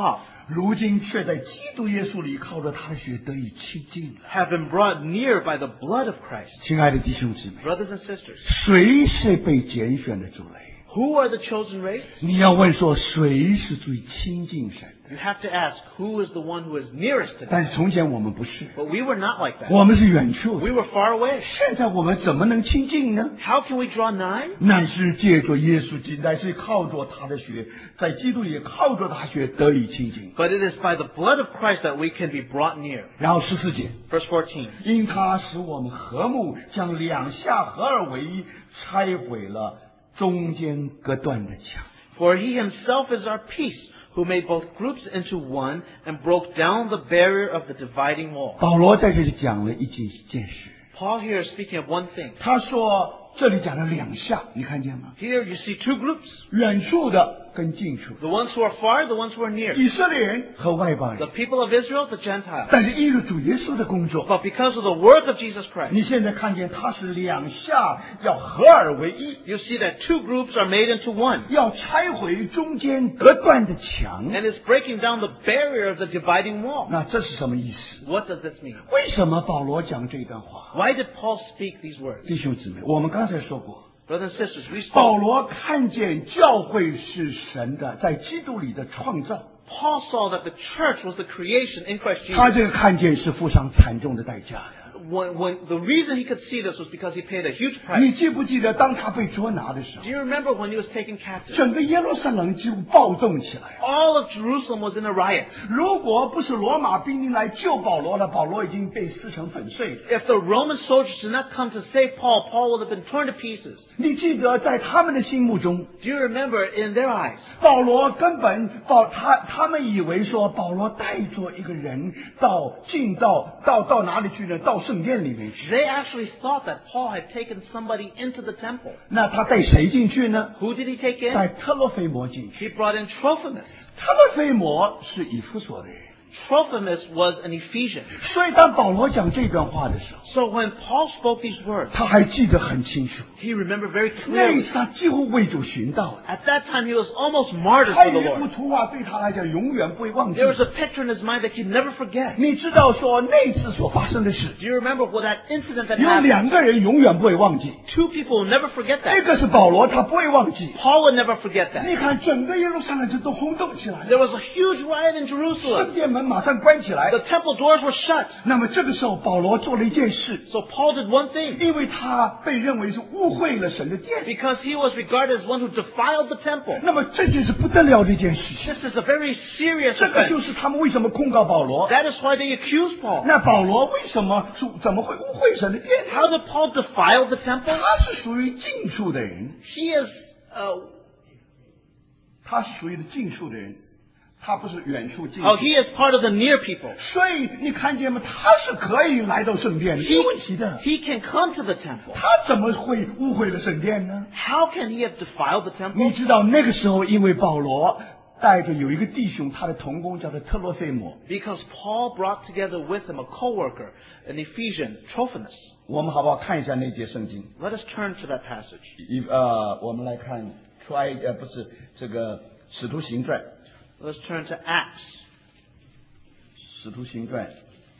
如今却在基督耶稣里靠着他的血得以亲近了。 have been brought near by the blood of Christ. 亲爱的弟兄姊妹， Brothers and sisters, 谁是被拣选的族类？ who are the chosen race? 你要问说谁是最亲近神的？ You have to ask, who is the one who is nearest to 但 God? 是从前我们不是， But we were not like that. 我们是远处的。 We were far away. 现在我们怎么能亲近呢？ How can we draw nigh? 乃是借着耶稣基督，乃是靠着他的血，在基督里靠着他血得以亲近。 But it is by the blood of Christ that we can be brought near. 然后十四节， Verse fourteen. 因他使我们和睦，将两下合而为一，拆毁了中间隔断的墙。 For he himself is our peace, who made both groups into one and broke down the barrier of the dividing wall. 保罗在这里讲了一件件事， Paul here is speaking of one thing. 他说这里讲了两下，你看见吗？ Here you see two groups. 远处的跟近处， The ones who are far, the ones who are near. 以色列人和外邦 The 人。 people of Israel, the Gentiles. 但是因着主耶稣的工作， But because of the work of Jesus Christ, 你现在看见他是两下要合而为一， you see that two groups are made into one. 要拆毁中间隔断的墙。 And it's breaking down the barrier of the dividing wall. 那这是什么意思？ What does this mean? 为什么保罗讲这段话？ Why did Paul speak these words? 弟兄姊妹，我们刚才说过， Brothers and sisters, we 保 spoke. 罗看见教会是神的在基督里的创造， Paul saw that the church was the creation in Christ 他 Jesus. 这个看见是付上惨重的代价的。 When, when the reason he could see this was because he paid a huge 你 price. 记不记得，当他被捉拿的时候 Do，you remember when he was taken captive? 整个耶路撒冷几乎暴动起来。 All of Jerusalem was in a riot. 如果不是罗马兵丁来救保罗了，保罗已经被撕成粉碎了。 If the Roman soldiers did not come to save Paul, Paul would have been torn to pieces. 你记得，在他们的心目中， Do you remember in their eyes? 保罗根本保他他们以为说保罗带着一个人到进到到到哪里去呢？到圣殿里面去。 They actually thought that Paul had taken somebody into the temple. 那他带谁进去呢？ Who did he take in? 带特洛菲摩进去。 He brought in Trophimus. 特洛菲摩是以弗所的人， Trophimus was an Ephesian. 所以当保罗讲这段话的时候， So when Paul spoke these words, 他还记得很清楚。 he remembered very 那一 clearly. 次他几乎为主寻道的， At that time, he was almost martyred 他 for the 有一幅 Lord. 图画对他来讲永远不会忘记 There。was a picture in his mind that he'd never forget. 你知道说那次所发生的事， Do you remember what that incident that 有 happened? 两个人永远不会忘记。 Two people will never forget 一 that. 个是保罗，他不会忘记。 Paul would never forget that. 你看整个耶路撒冷就都轰动起来了， There was a huge riot in 圣 Jerusalem. 殿门马上关起来 The。temple doors were shut. 那么这个时候，保罗做了一件事， So Paul did one thing. 因为他被认为是误会了神的殿。 Because he was regarded as one who defiled the temple. 那么这件事不得了的一件事情， This is a very serious 这个就 offense. 是他们为什么控告保罗。 That is why they accused Paul. 那保罗为什么是怎么会误会神的殿呢？ How did Paul defile the temple? 他是属于近处的人， He is, uh, 他是属于近处的人，他不是远处近处。 oh, he is part of the near people. 所以你看见吗？他是可以来到圣殿的，没 He, 问题的。 he can come to the temple. 他怎么会误会了圣殿呢？ How can he have defiled the 你 temple? 知道那个时候，因为保罗带着有一个弟兄，他的同工叫做特洛菲摩。 Because Paul brought together with him a co-worker, an Ephesian, Trophimus. 我们好不好看一下那节圣经？ Let us turn to that passage. 一呃，我们来看出埃呃不是这个使徒行传， Let's turn to Acts. 使徒行传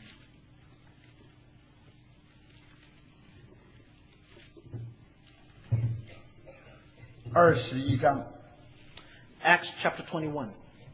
二十一章 Acts chapter twenty-one.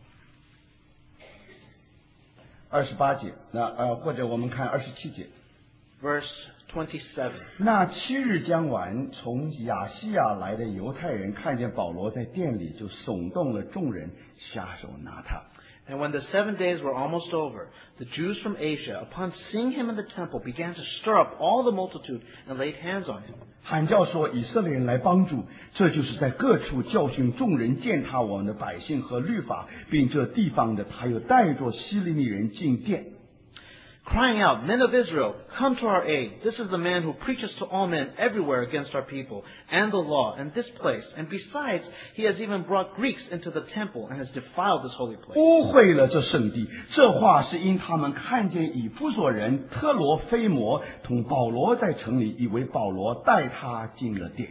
二十八节，那呃或者我们看二十七节。 Verse twenty-seven. 那七日将完，从亚细亚来的犹太人看见保罗在店里，就耸动了众人，下手拿他。 And when the seven days were almost over, the Jews from Asia, upon seeing him in the temple, began to stir up all the multitude and laid hands on him. 喊叫说：“以色列人来帮助！”这就是在各处教训众人践踏我们的百姓和律法，并这地方的，他又带着希利尼人进殿。 Crying out, Men of Israel, come to our aid. This is the man who preaches to all men everywhere against our people and the law and this place. And besides, he has even brought Greeks into the temple and has defiled this holy place. 污秽了这圣地。这话是因他们看见以弗所人特罗菲摩同保罗在城里，以为保罗带他进了殿。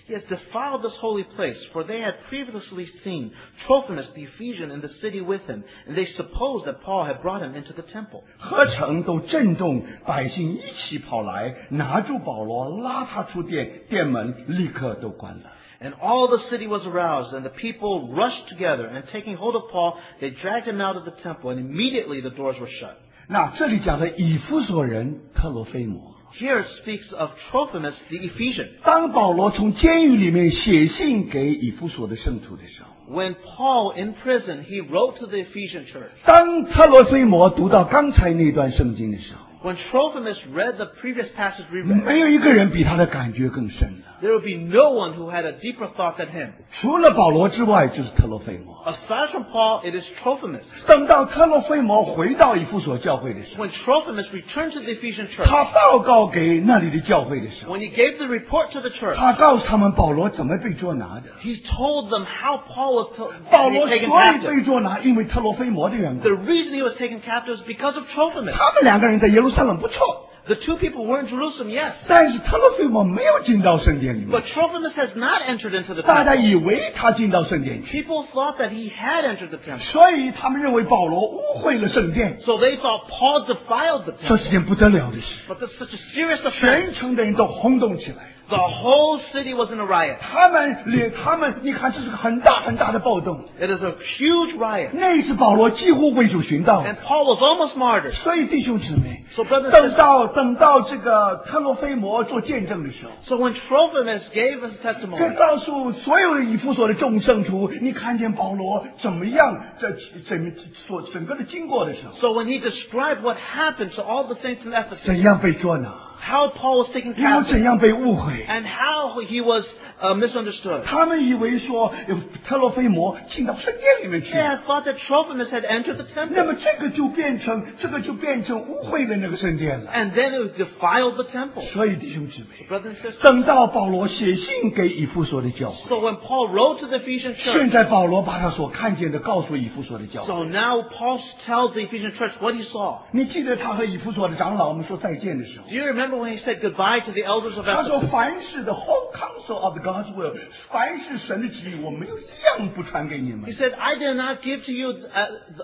He has defiled this holy place, for they had previously seen Trophimus the Ephesian in the city with him, and they supposed that Paul had brought him into the temple. 合城都震动，百姓一起跑来，拿住保罗，拉他出殿，殿门立刻都关了。 And all the city was aroused, and the people rushed together, and taking hold of Paul, they dragged him out of the temple, and immediately the doors were shut. 那这里讲的以弗所人特罗菲摩。 Here it speaks of Trophimus the Ephesian. 当保罗从监狱里面写信给以弗所的圣徒的时候， When Paul, in prison, he wrote to the Ephesian church. 当特罗菲摩读到刚才那段圣经的时候， When Trophimus read the previous passage we read, 没有一个人比他的感觉更深的。 there would be no one who had a deeper thought than him. 除了保罗之外，就是特罗菲摩。 Aside from Paul, it is Trophimus. 等到特罗菲摩回到以弗所教会的时候， When Trophimus returned to the Ephesian church, 他报告给那里的教会的时候， when he gave the report to the church, 他告诉他们保罗怎么被捉拿的。 he told them how Paul was to- 保罗 taken 所以 captive. 被捉拿，因为特罗菲摩的缘故 The。reason he was taken captive is because of Trophimus. 他们两个人在耶路撒冷不错， The two people were in Jerusalem, yes. 但是特罗菲摩没有进到圣殿里面 But。Trophimus has not entered into the 大家 temple. 以为他进到圣殿去， People thought that he had entered the temple. 所以他们认为保罗污秽了圣殿， So they thought Paul defiled the 这 temple. 是件不得了的事。 But that's such a serious offense. 全城的人都轰动起来， The whole city was in a riot. 他们连他们，你看这是个很大很大的暴动。 It is a huge riot. 那一次保罗几乎为主寻道， And Paul was almost martyred. 所以弟兄姊妹， So brothers and 等 sisters, 到等到这个特罗菲摩做见证的时候， so when Trophimus gave us 就 testimony, 告诉所有的以弗所的众圣徒，你看见保罗怎么样，这整所整个的经过的时候， so when he described what happened to all the saints in Ephesus, 怎样被捉拿， how Paul was taken 然后 captive, 怎样被误会。 and how he was uh, misunderstood. 他们以为说有特罗菲摩进到圣殿里面去 They，had thought that Trophimus had entered the 那 temple, 么这个就变成这个就变成污秽了那个圣殿了。 and then it defiled the temple. 所以弟兄姊妹， Brothers and sisters, 等到保罗写信给以弗所的教会， so when Paul wrote to the Ephesian 现 church, 在保罗把他所看见的告诉以弗所的教会。 so now Paul tells the Ephesian church what he saw. 你记得他和以弗所的长老们说再见的时候， Do you remember when he said goodbye to the elders of 他说 Ephesus? 凡事的 whole counsel of God's will， 凡是神的旨意，我没有一样不传给你们 He。said, I did not give to you, uh, the,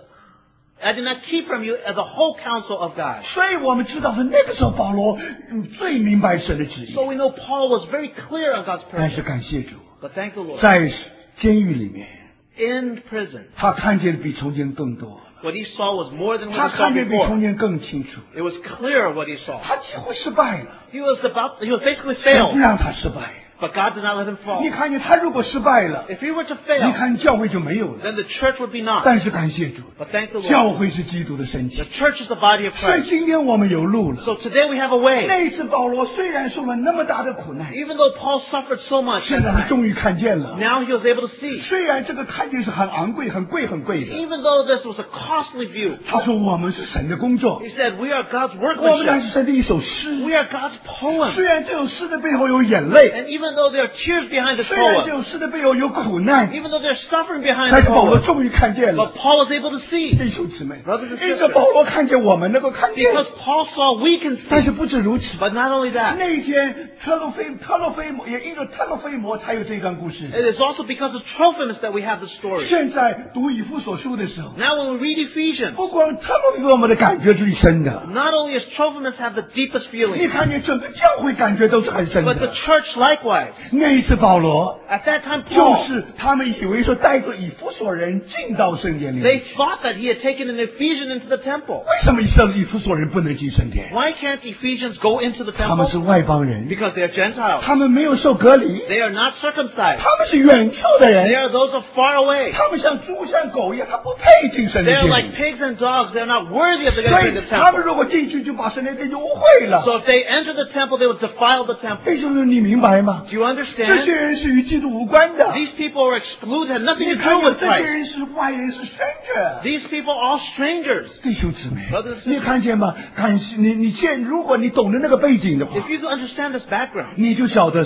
I did not keep from you uh, the whole counsel of God. 所以我们知道是那个时候保罗嗯最明白神的旨意 So。we know Paul was very clear on God's 但 purpose. 是感谢主， But thank the Lord. 在监狱里面， In prison, 他看见比从前更多， what he saw was more than 他 what he 看 saw 见比 before. 从前更清楚。 It was clear what he saw. 他几乎失败了， He was about, he was basically 神 failed. 不让他失败。 But God did not let him fall. 你看见他如果失败了， If he were to 你 fail, 看教会就没有了。 then the church would be not. 但是感谢主， But thank the 教 Lord. 会是基督的身体 The，church is the body of 所以 Christ. 今天我们有路了。 So today we have a way. 那一次保罗虽然受了那么大的苦难， Even though Paul suffered so much, 现在他终于看见了。 now he was able to see. 虽然这个看见是很昂贵、很贵、很贵的， Even though this was a costly view, 他说我们是神的工作， he said, we are God's 我们那 workmanship. 是神的一首诗。 We are God's poem. 虽然这首诗的背后有眼泪， And even though there are tears behind the 虽然这 poem, 首诗的背后有苦难， even though there's suffering behind 但 the 是保罗 poem, 终于看见 but 了。 Paul was able to see. 弟兄姊妹， Brothers and 因着 sisters, 保罗看见，我们能够看见。 because Paul saw we can 但 see. 是不止如此， But not only that, 那一天特洛菲特洛菲摩也因着特洛菲摩才有这段故事。 it is also because of Trophimus that we have the story. 现在读以弗所书的时候， Now when we read Ephesians, 不光特洛菲摩的感觉最深的， not only does Trophimus have the deepest 你 feeling, 看见整个教会感觉都是很深 but the 的。 church likewise. 那一次保罗 At that time, 就 Paul, 是他们以为说带着以弗所人进到圣殿里 they 面， thought that he had taken an Ephesian into the temple. 为什么以色列以弗所人不能进圣殿？ Why can't Ephesians go into the 他们是 temple? 外邦人， Because they are Gentiles. 他们没有受隔离， They are not circumcised. 他们是远处的 They 人， are those of far away. 他们像猪像狗一样，他不配进圣 They 殿 are like 里。 pigs and dogs. They are not worthy of the 所 entering 以 the 他们 temple. 如果进去，就把圣殿就污秽了。 So if they enter the temple, they would defile the temple. 弟兄们，你明白吗？ Do you 这些 understand? 人是与基督无关的。 These people are excluded, had nothing 你 to 看 do 见 with 这些 Christ. 人是外人，是 stranger。 These people are all strangers. 弟兄姊妹 Brothers and，sisters 你看见吗？看，你你见，如果你懂得那个背景的话， If you understand this background, 你就晓得说，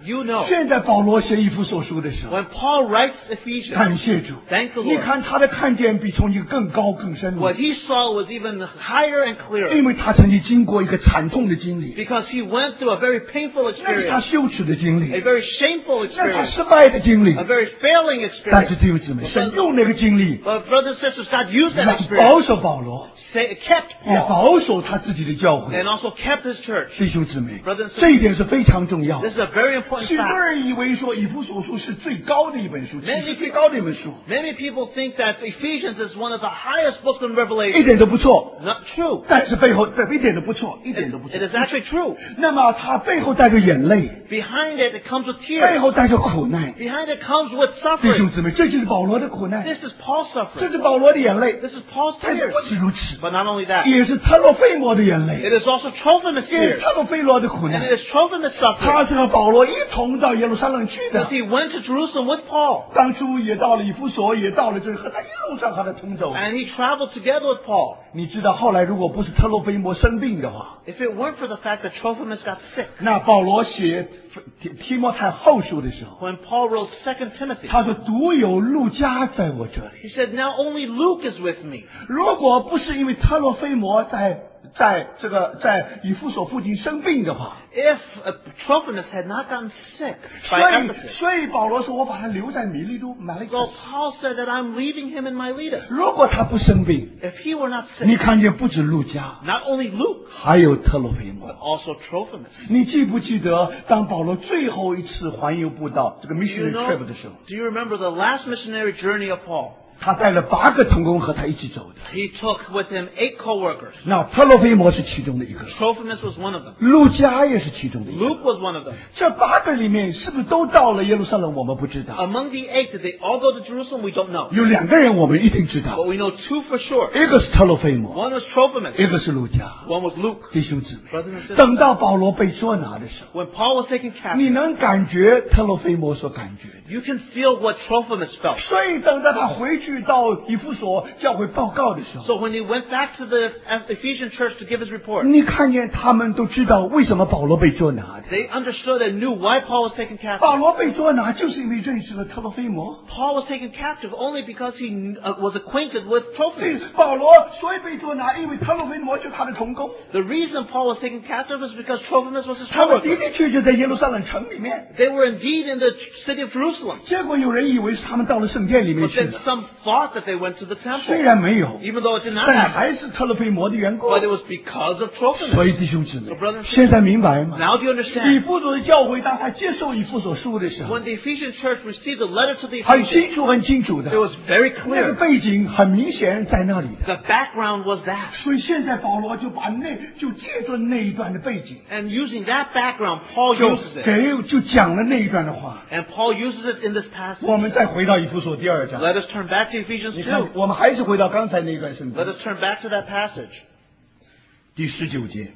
You know. 现在保罗写以弗所书的时候， When Paul writes Ephesians, 感谢主， thank the 你 Lord. 看他的看见比从一个更高更深入， What he saw was even higher and 因 clearer 为他曾经经过一个惨痛的经历， because he went through a very painful 那是他 experience, 羞耻的经 a 历， very shameful 那是他 experience, 失败的经历 a。very failing 但是 experience. 弟兄姊妹，神用那个经历 But brothers and sisters, God used that 来 experience, 保守保罗， say, kept 也 Paul, 保守他自己的教会。 and also kept his church. 弟兄姊妹 Brothers and，sisters， 这一点是非常重要的 This。is a very important 许多 fact. 人以为说以弗所书是最高的一本书，其 Many 实最高的一本书， Many people think that Ephesians is one of the highest books in 一 Revelation. 点都不错。 Not true. 但是背后这一点都不错，一点都不 It 错。 is actually true. 那么它背后带着眼泪， Behind it, it comes with 背 tears. 后带着苦难。 Behind it comes with 弟兄 suffering. 姊妹，这就是保罗的苦难， This is Paul's 这 suffering. 是保罗的眼泪， This is Paul's 但是 tears. 不止如此， But not only that, 也是特洛菲摩的眼 it 泪， is also Trophimus' 也是 tears. 特洛菲罗的苦 And 难。 it is Trophimus' 他 suffering. 是和保罗一同到耶路撒冷去 Because 的， he went to Jerusalem with Paul. 当初也到了以弗所，也到了这里，和他一路上和他同走。 And he traveled together with Paul. 你知道后来如果不是特洛菲摩生病的话， If it weren't for the fact that Trophimus got sick, 那保罗写提提摩太后书的时候， when Paul wrote Second Timothy, 他说独有路加在我这里。 he said, now only Luke is with me. 如果不是因为特洛菲摩在在这个在以弗所附近生病的话， If uh, Trophimus had not gotten sick 所 by 以 Ephesus, 所以保罗说我把他留在米利都买了一 so 个。 Paul said that I'm leaving him in Miletus. 如果他不生病， If he were not 你 sick, 看见不止路加， not only Luke, 还有特洛菲 but 摩。 also Trophimus. 你记不记得当保罗最后一次环游布道这个 Do you missionary know? trip 的时候， Do you remember the last missionary journey of Paul? 他带了八个同工和他一起走的。 He took with him eight co-workers. 那特洛菲摩是其中的一个， Trophimus was one of them. 路加也是其中的一个。 Luke was one of them. 这八个里面是不是都到了耶路撒冷？我们不知道。 Among the eight, did they all go to Jerusalem? We don't know. 有两个人我们一定知道， But we know two for sure. 一个是特洛菲摩， One was Trophimus. 一个是路加。 One was Luke. 弟兄姊妹， Brothers and sisters, 等到保罗被捉拿的时候， when Paul was taken 你 captive, 能感觉特洛菲摩所感觉的。 you can feel what Trophimus felt. 所以等到他回去到以弗所教会报告的时候， So when he went back to the Ephesian church to give his report, 你看见他们都知道为什么保罗被捉拿的。 they understood and knew why Paul was taken captive. 保罗被捉拿就是因为认识了特洛菲摩。 Paul was taken captive only because he uh, was acquainted with 所 Trophimus. 以保罗所以被捉拿，因为特洛菲摩就是他的同工， The reason Paul was taken captive is because Trophimus was his 他们的 co-worker. 的确确在耶路撒冷城里面。 They were indeed in the city of Jerusalem. 结果有人以为是他们到了圣殿里面 But 去 then 了， some thought that they went to the 虽 temple, 然没有， even though it did not 但 happen. 还是特洛菲摩的缘故。 But it was because of 所 Trophimus. 以弟兄姊妹 So brothers and，sisters， 现在明白吗？ Now do you 以 understand? 弗所的教会当他接受以弗所书的时候 When，the Ephesian church received the letter to the 很 Ephesians, 清楚很清楚的 it，was very 那个 clear. 背景很明显在那里的。 The background was that. 所以现在保罗就把那就借着那一段的背景， And using that background, Paul 就 uses it. 给就讲了那一段的话。 And Paul uses it in this passage. 我们再回到以弗所第二章， Let us turn back to Ephesians 你看 two.， 我们还是回到刚才那一段圣 Let 经 us turn back to that passage. 第十九节。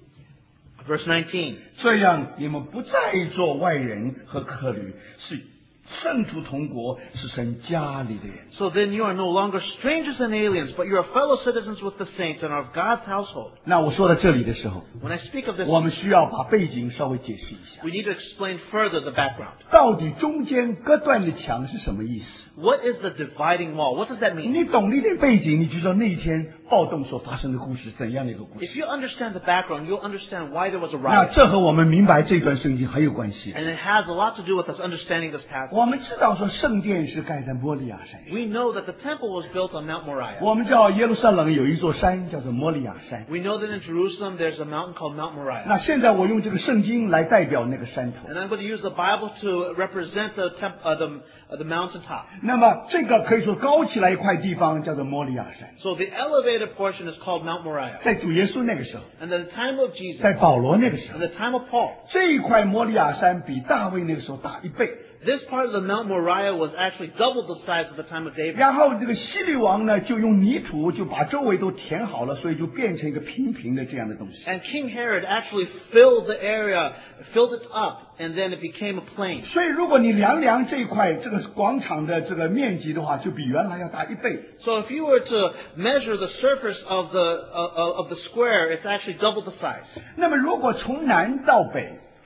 Verse nineteen. 这样你们不再做外人和客旅，是圣徒同国，是神家里的人。 So then you are no longer strangers and aliens, but you are fellow citizens with the saints and are of God's household. 那我说到这里的时候， When I speak of this, 我们需要把背景稍微解释一下， we need to explain further the background. 到底中间隔断的墙是什么意思？ What is the dividing wall? What does that mean? 你懂那点背景，你就知道那一天暴动所发生的故事怎样的一个故事。 If you understand the background, you'll understand why there was a 那 riot. 这和我们明白这段圣经很有关系。 And it has a lot to do with us understanding this passage. 我们知道说圣殿是盖在摩利亚山上， We know that the temple was built on Mount Moriah. 我们知道耶路撒冷有一座山叫做摩利亚山。 We know that in Jerusalem there's a mountain called Mount Moriah. 那现在我用这个圣经来代表那个山头。 And I'm going to use the Bible to represent the temp, uh, the, uh, the mountaintop. 那么这个可以说高起来一块地方叫做摩利亚山， So the elevated portion is called Mount Moriah. 在主耶稣那个时候， And at the time of Jesus, 在保罗那个时 at 候， the time of Paul, 这一块摩利亚山比大卫那个时候大一倍。 this part of the Mount Moriah was actually double the size of the time of David. 然后这个希律王呢，就用泥土就把周围都填好了，所以就变成一个平平的这样的东西。 And King Herod actually filled the area, filled it up, and then it became a plain. 所以如果你量量这一块这个广场的这个面积的话，就比原来要大一倍。 So if you were to measure the surface of the uh, of the square, it's actually double the size. 那么如果从南到北，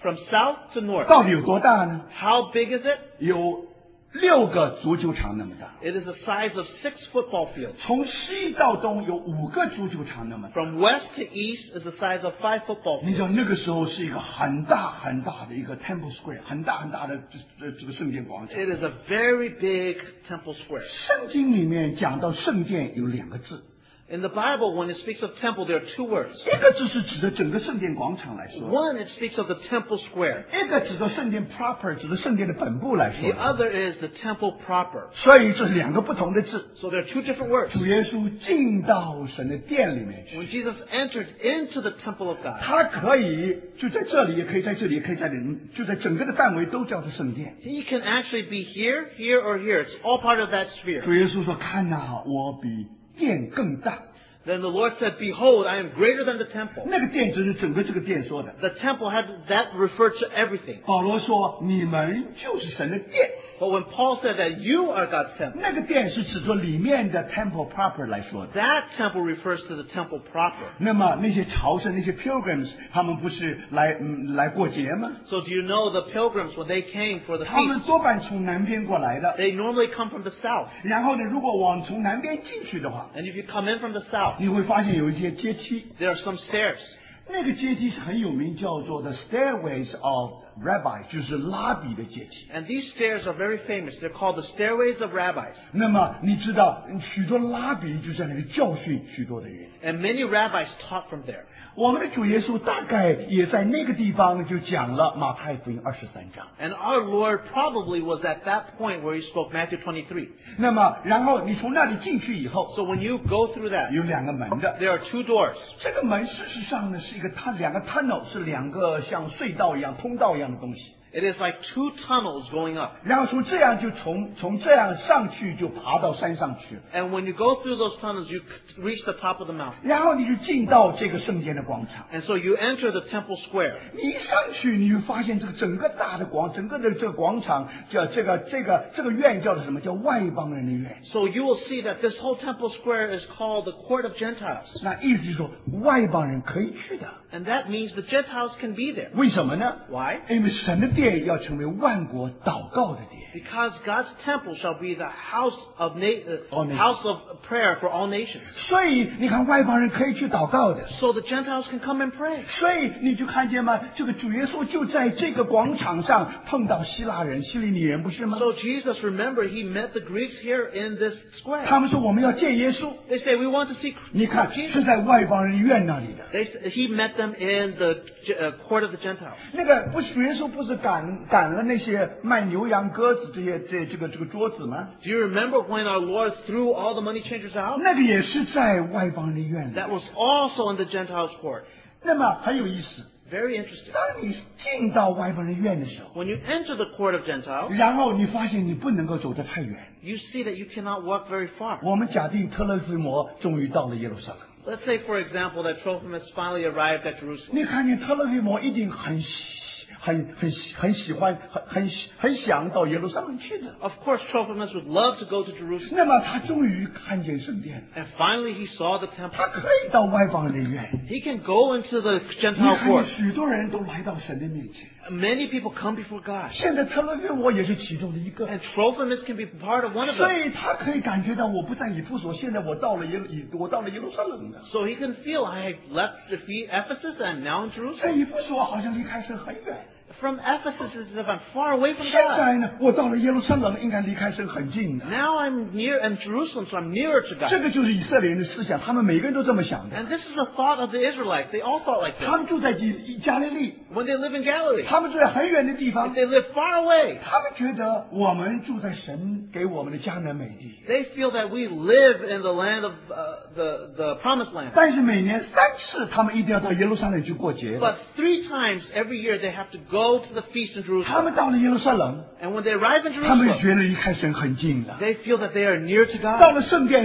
from south to north. 到底有多大呢？ How big is it? 有六个足球场那么大。 It is the size of six football fields. 从西到东有五个足球场那么大。 From west to east is the size of five football 你 fields. 知道那个时候是一个很大很大的一个 Temple Square， 很大很大的这这这个圣殿广场。 It is a very big temple square. 圣经里面讲到圣殿有两个字， In the Bible, when it speaks of temple, there are two words. 一个字是指的整个圣殿广场来说， One, it speaks of the temple square. 一个指的圣殿 proper， 指的圣殿的本部来 The 说。 other is the temple proper. 所以这是两个不同的字。 So there are two different words. 主耶稣进到神的殿里面去， When Jesus entered into the temple of God, 他可以就在这里，也可以在这里，也可以在这里，就在整个的范围都叫做圣殿。 he can actually be here, here, or here. It's all part of that sphere. 主耶稣说：“看哪，我比殿更大。” Then the Lord said, Behold, I am greater than the temple. 那个殿只是整个这个殿说的。 The temple had that referred to everything. 保罗说：“你们就是神的殿。” But when Paul said that you are God's temple, 那个殿是指着里面的 temple proper 来说的。 that temple refers to the temple proper. 那么那些朝圣那些 pilgrims， 他们不是来嗯来过节吗？ So do you know the pilgrims, when they came for the 他们 feast, 多半从南边过来的。 they normally come from the south. 然后呢，如果往从南边进去的话， And if you come in from the south, 你会发现有一些阶梯。 there are some stairs. 那个阶梯是很有名，叫做 the stairways of rabbi， 就是拉比的阶梯。 And these stairs are very famous. They're called the stairways of rabbis. 那么你知道，许多拉比就在那里教训许多的人。 And many rabbis taught from there. 我们的主耶稣大概也在那个地方就讲了马太福音二十三章。 And our Lord probably was at that point where he spoke Matthew twenty-three. 那么，然后你从那里进去以后， So when you go through that, 有两个门的。 there are two doors. 这个门事实上呢是一个它两个 tunnel， 是两个像隧道一样、通道一样的东西。 It is like two tunnels going up. 然后从这样就从从这样上去就爬到山上去了。 And when you go through those tunnels, you reach the top of the mountain. 然后你就进到这个圣殿的广场。 And so you enter the temple square. 你一上去，你就发现这个整个大的广，整个的这个广场叫这个这个这个院叫做什么？叫外邦人的院。 So you will see that this whole temple square is called the court of Gentiles. 那意思就是说，外邦人可以去的。 And that means the Gentiles can be there. 为什么呢？ Why? 因为神的殿要成为万国祷告的殿。 Because God's temple shall be the house of na- uh, All nations. house of prayer for all nations. 所以你看，外邦人可以去祷告的。 So the Gentiles can come and pray. 所以你就看见吗？这个主耶稣就在这个广场上碰到希腊人、希利尼人，不是吗？ So Jesus, remember, he met the Greeks here in this square. 他们说我们要见耶稣。 They say, we want to see 你看， Jesus. 是在外邦人院那里的。 They, he met them in the uh, court of the Gentiles. 那个不是主耶稣不是赶赶了那些卖牛羊鸽子这些这这个这个桌子吗？ Do you remember when our Lord threw all the money changers out? 那个也是在外邦人的院里。 That was also in the Gentiles' court. 那么很有意思。 Very interesting. 当你进到外邦人院的时候， When you enter the court of Gentiles, 然后你发现你不能够走得太远。 you see that you cannot walk very far. 我们假定特勒菲摩终于到了耶路撒冷， Let's say, for example, that Trophimus finally arrived at Jerusalem. 你看见特勒菲摩一定很喜很很很喜欢很很很想到耶路撒冷去的。 Of course, Trophimus would love to go to Jerusalem. 那么他终于看见圣殿了， And finally, he saw the temple. 他可以到外邦人的院。 He can go into the 你 Gentile 看 court. 见许多人都来到神的面前。 Many people come before God. 现在特勒菲摩也是其中的一个。 And Trophimus can be part of one of 所 them. 以他可以感觉到，我不在以弗所，现在我到了耶路，我到了耶路撒冷了。 So he can feel, I have left Ephesus and now in 在 Jerusalem. 以弗所好像离开神很远， From Ephesus is as if I'm far away from 现 God. 在呢，我到了耶路撒冷，应该离开神很近的。 Now I'm near in Jerusalem, so I'm nearer to 这 God. 个就是以色列人的思想，他们每个人都这么想的。 And this is the thought of the Israelites. They all thought like 他 this. 们住在加加利利， When they live in Galilee, 他们住在很远的地方， they live far away. 他们觉得我们住在神给我们的迦南美地。 They feel that we live in the land of uh, the, the promised land. 但是每年三次，他们一定要到耶路撒冷去过节。 But three times every year they have to go to the feast in 他 Jerusalem. 们到了耶路撒冷， And when they arrive in 他们 Jerusalem, 觉得离开神很近的。 they feel that they are near to 到 God. 了圣殿山，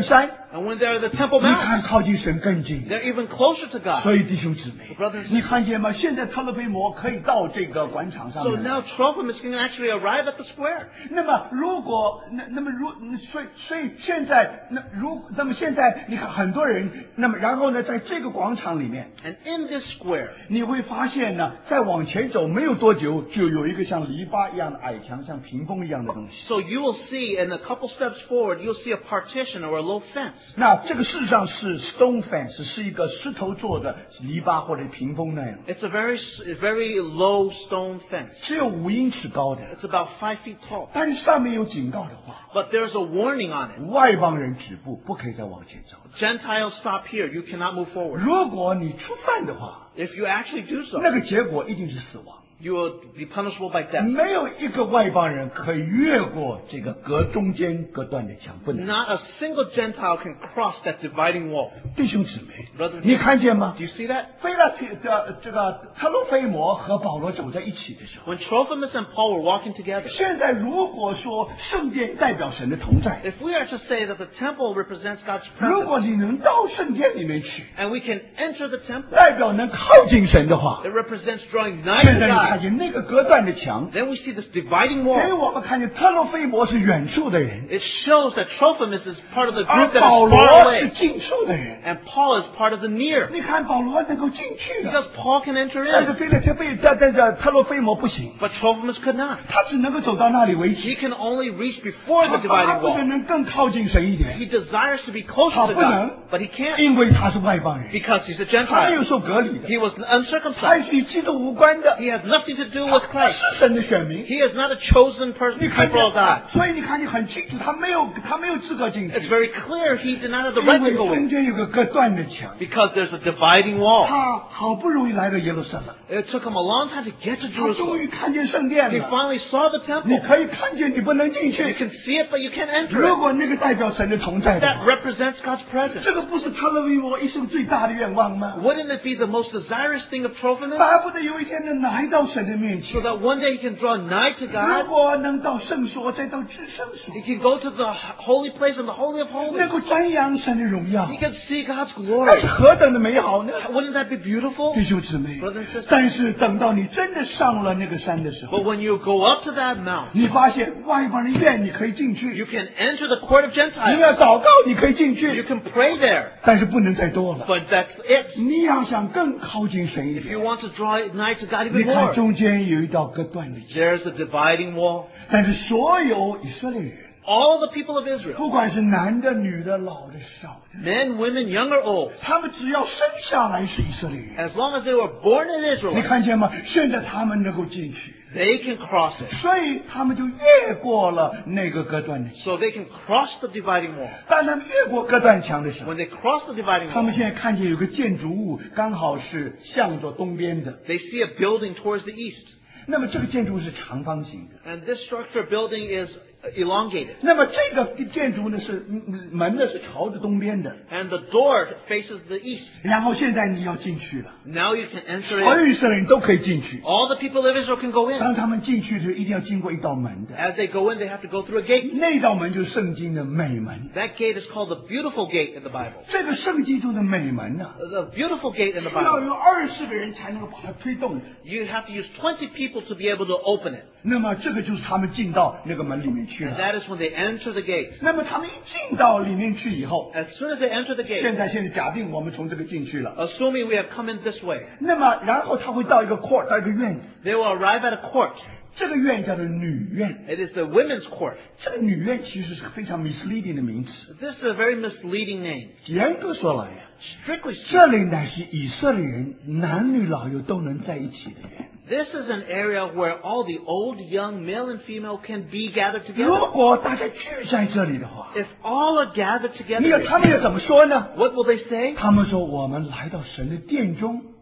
And when they're at the Temple 你 Mount, 看靠近神更近。 they're even closer to God. 所以弟兄姊妹 Brothers and，sisters 你看见吗？现在特勒菲摩可以到这个广场上 So 面来。 now Trophimus can actually arrive at the square. 那么如果那那么如所以所以现在那如那么现在你看很多人，那么然后呢，在这个广场里面， And in this square, 你会发现呢，再往前走没有多久，就有一个像篱笆一样的矮墙，像屏风一样的东西。 so you will see in a couple steps forward, you'll see a partition or a low fence. 那这个事实上是 stone fence， 是一个石头做的篱笆或者屏风那样， It's a very, s- very low stone fence. 只有五英尺高的， It's about five feet tall. 但是上面有警告的话， But there's a warning on it. 外邦人止步，不可以再往前走。 Gentiles stop here. You cannot move forward. 如果你触犯的话， If you actually do so, 那个结果一定是死亡。 you will be punishable by death. 没有一个外邦人可以越过这个隔中间隔断的墙，不能。 Not a single Gentile can cross that dividing wall. 弟兄姊妹 Brothers， 你看见吗 Do？you see that? 菲拉提这这个特洛菲摩和保罗走在一起的时候， When Trophimus and Paul were walking together, 现在如果说圣殿代表神的同在， if we are to say that the temple represents God's 如 presence, 果你能到圣殿里面去， and we can enter the temple, 代表能靠近神的话， it represents drawing nigh 现 to 在你看 God. 见那个隔断的墙， Then we see this dividing 给 wall. 我们看见特洛菲摩是远处的人， It shows that Trophimus is part of the 而 group that 保 is 罗 far 是 away, 近处的人。 and Paul is part of the near. 你看保罗能够进去的， Because Paul can enter 但是 in, 菲勒特贝在在这特洛菲摩不行， but Trophimus could not. 他只能够走到那里为止。 He can only reach before 他 the 巴 dividing 不得 wall. 能更靠近神一点， He desires to be closer to 他不能。 God, but he can't 因为他是外邦人， because he's a 他没有 Gentile. 受隔离的， He was 他 uncircumcised. 是与基督无关的， He has nothing to do 他 with 不 Christ. 是神的选民。 He is not a chosen person, 你看 people of 见 God.， 所以你看你很清楚，他没有他没有资格进 It's 去， very clear he did not have the 因 right 为 to go 中 in 间有个隔断的墙。 because there's a dividing wall. 他好不容易来到耶路撒冷， It took him a long time to get to 他终 Jerusalem. 于看见圣殿 He 了。 finally saw the 你 temple. 可以看见，你不能进 You 去。 can see it, but you can't enter 如 it. 果那个代表神的同在的 That 话， represents God's presence. 这个不是特勒维摩一生最大的愿望吗？ Wouldn't it be the most desirous thing of Trophimus? 巴不得有一天能来到神的面 So 前。 that one day he can draw nigh to 如 God. 果能到圣所，再到至圣所， He can go to the holy place and the holy of 能 holies. 够瞻仰神的荣耀 He，can see God's 那 glory. 是何等的美好呢？ Wouldn't that be beautiful? 弟兄姊妹 Brothers and sisters， 但是等到你真的上了那个山的时 But 候， when you go up to that mount, 你发现外邦人院你可以进 you 去， can enter the court of 你 Gentiles. 要祷告你可以进 You 去， can pray there. 但是不能再多了。 But that's it. 你要想更靠近神一 If 点， you want to draw nigh to God 你 even 看 more, 中间有一道隔断的墙， there's a dividing wall. 但是所有以色列人， All the people of Israel, 不管是男的、女的、老的、少的， men, women, young or old, 他们只要生下来是以色列人， as long as they were born in 你 Israel, 看见吗？现在他们能够进去， they can cross it. 所以他们就越过了那个隔断的墙。 So they can cross the dividing wall. 当他们越过隔断墙的时候， When they cross the dividing 他们 wall, 现在看见有个建筑物，刚好是向着东边的。 they see a building towards the east. 那么这个建筑物是长方形的。 And this structure building is elongated. 那么这个建筑呢是嗯嗯门呢是朝着东边的。 And the door faces the east. 然后现在你要进去了， Now you can enter 所有 in. 以色列人都可以进去。 All the people of Israel can go in. 当他们进去的时候，一定要经过一道门的。 As they go in, they have to go through a gate. 那道门就是圣经的美门。 That gate is called the beautiful gate in the Bible. 这个圣经中的美门呢、 The beautiful gate in the 需要 Bible. 有二十个人才能够把它推动的。 You have to use twenty people to be able to open it. 那么这个就是他们进到那个门里面去 And 了。 that is when they enter the gate. 那么他们一进到里面去以后， As soon as they enter the 现 gate, 在现在假定我们从这个进去了， assuming we have come in this way, 那么然后他会到一个 court， 到一个院子， they will arrive at a court. 这个院叫做女院。 It is the women's court. 这个女院其实是个非常 misleading 的名词。 This is a very misleading name. 严格说来呀， Strictly 这 speaking, 里乃是以色列人男女老幼都能在一起的院。 this is an area where all the old, young, male and female can be gathered 如 together. 果大家聚在这里的话， If all are gathered 你要 together, 他们要怎么说呢？ what will they say? 他们说我们来到神的殿中，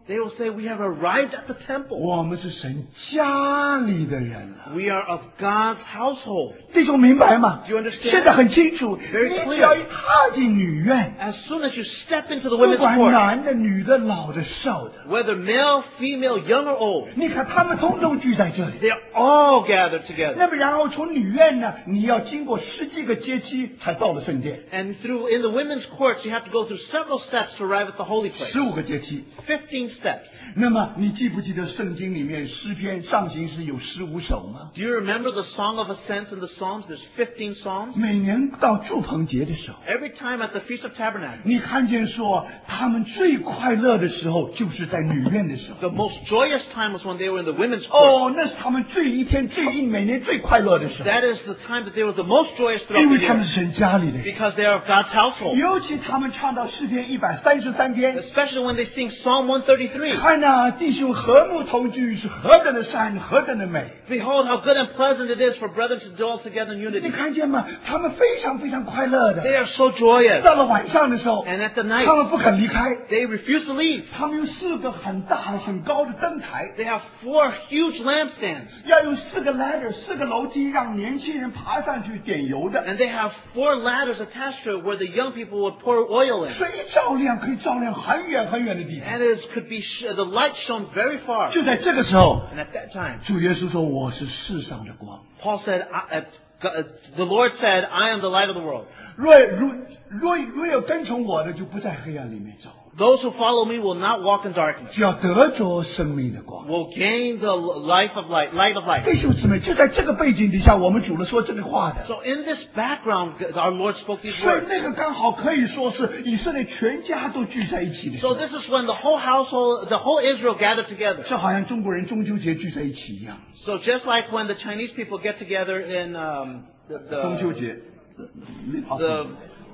They will say, we have arrived at the temple. 我们是神家里的人了。 We are of God's household. 弟兄明白吗？ Do you understand? 现在很清楚， Very 你 clear. 只要一踏进女院， As soon as you step into the 不 women's 管 court, 男的、女的、老的、少的， whether male, female, young or old, 你看他们通通聚在这里。 they are all gathered together. 那么然后从女院呢，你要经过十几个阶梯才到了圣殿， And through in the women's courts, you have to go through several steps to arrive at the holy place. 十五个阶梯。 Fifteen steps. 那么你记不记得圣经里面诗篇上行诗有十五首吗？ Do you remember the Song of Ascents in the Psalms? There's fifteen Psalms. 每年到祝棚节的时候， Every time at the Feast of Tabernacles, 你看见说他们最快乐的时候，就是在女院的时候。 the most joyous time was when they were in the women's court. 哦，那是他们最一天最一每年最快乐的时候， That is the time that they were the most joyous 因 throughout 为 the 他们 year. 是神家里的人。 Because they are of God's household. 尤其他们唱到诗篇一百三十三篇， Especially when they sing Psalm one thirty-three. 看呐、弟兄和睦同居是何等的善，何等的美。 Behold how good and pleasant it is for brethren to dwell together in 你 unity. 看见吗？他们非常非常快乐 They 的。 are so joyous. 到了晚上的时候， And at the night, 他们不肯离开， they refuse to leave. 他们用四个很大的、很高的灯台， They have four huge lampstands. 要用四个 ladder 四个楼梯让年轻人爬上去点油的。 And they have four ladders attached to it where the young people would pour oil in. 所以一照亮可以照亮很远很远的地方。 And it could be sh- the light shone very far. 就在这个时候， And at that time, 主耶稣说：“我是世上的光。 Paul said, I, uh, God- uh, the Lord said, I am the light of the world. 若若若若有跟从我的，就不在黑暗里面走， Those who follow me will not walk in darkness, 只要得着生命的光。” will gain the life of light, light of life. 弟兄姊妹，就在这个背景底下，我们主了说这个话的。 So in this background, our Lord spoke these 所以 words. 那个刚好可以说是以色列全家都聚在一起的时 So 候， this is when the whole household, the whole Israel gathered together. 就好像中国人中秋节聚在一起一样。 So just like when the Chinese people get together in um, the, 中秋 the, 节， the,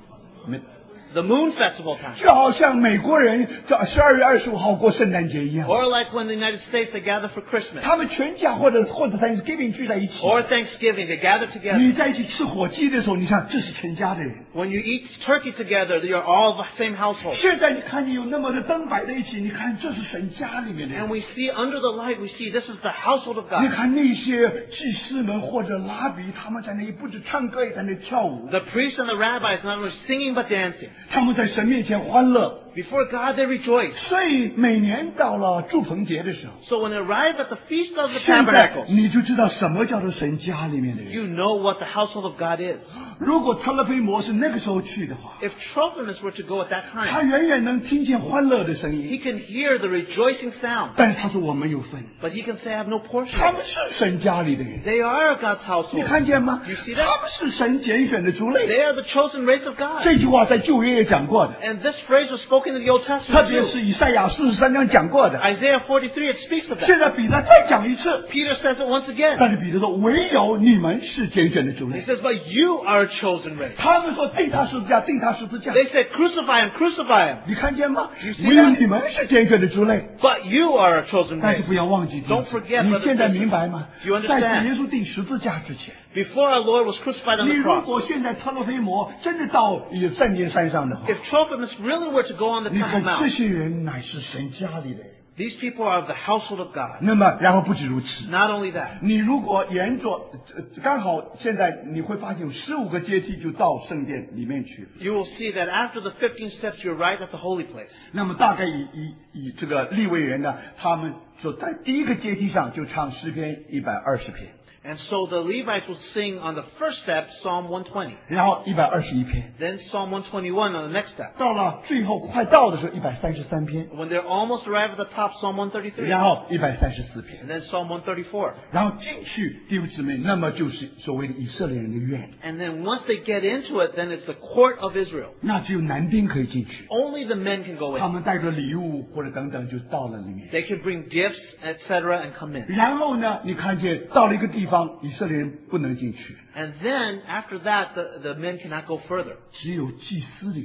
the moon festival time. 就好像美国人在十二月二十五号过圣诞节一样， Or like when the United States, they gather for Christmas. 他们全家或者或者 Thanksgiving 聚在一起。 Or Thanksgiving, they gather together. 你在一起吃火鸡的时候，你看这是全家的人。 When you eat turkey together, you're all of the same household. 现在你看见有那么的灯摆在一起，你看这是神家里面的人 And。we see under the light, we see this is the household of 你 God. 看那些祭司们或者拉比，他们在那里不止唱歌，也在那里跳舞。 The priests and the rabbis not only singing but dancing. 他们在神面前欢乐。 Before God, they rejoice. 所以每年到了祝棚节的时候， So when they arrive at the Feast of the 现在 Tabernacles, 你就知道什么叫做神家里面的人。 you know what the household of God is. 如果特勒菲摩是那个时候去的话， If Trophimus were to go at that 他 time, 远远能听见欢乐的声音， he can hear the rejoicing sound. 但是他说我没有分。 But he can say, I have no portion 他 of 们 it. 是神家里的人， They are God's 你 household. 看见吗？ You see 他 that? 们是神拣选的族类。 They are the chosen race of God. 这句话在旧约也讲过的， And this phrase was spoken in the Old 特 Testament 别 too. 是以赛亚四十三章讲过的。 Isaiah forty-three, it speaks of 现 that. 在彼得再讲一次， Peter says it once again. 但是彼得说：“唯有你们是拣选的族 He 类。 says, but you are a chosen race. ” 他们说：“定他十字架，定他十字架。 They said, crucify him, crucify him. ” 你看见吗 You？see 唯有 that? 你们是拣选的族类。 But you are a chosen 但是 race. 不要忘记， Don't forget, 你 brothers 现在 and 明白吗？ You understand? 在主耶稣定十字架之前， Before our Lord was crucified on 你 the 如 cross, 果现在特洛菲摩真的到以圣殿山上的话， if Trophimus really were to go on the 你 Temple 看这 Mount, 些人乃是神家里的人。 these people are of the household of God. 那么，然后不止如此， Not only that, 你如果沿着呃刚好现在你会发现有十五个阶梯就到圣殿里面去了。 you will see that after the fifteen steps, you're right at the holy place. 那么大概以以以这个利未人呢，他们就在第一个阶梯上就唱诗篇一百二十篇， And so the Levites would sing on the first step, Psalm one twenty. 然后一百二十一篇， Then Psalm one twenty-one on the next step. 到了最后快到的时候一百三十三篇， When they're almost arrived at the top, Psalm one thirty-three. 然后一百三十四篇 And，then Psalm one thirty-four. 然后进去弟兄姊妹，那么就是所谓的以色列人的院， And then once they get into it, then it's the court of Israel. 那只有男丁可以进去， Only the men can go 他 in. 们带着礼物或者等等就到了里面。 They can bring gifts, et cetera, and come in. 然后呢，你看见到了一个地方，以色列人不能进去， And then after that, the, the men cannot go further. 只有祭司的园。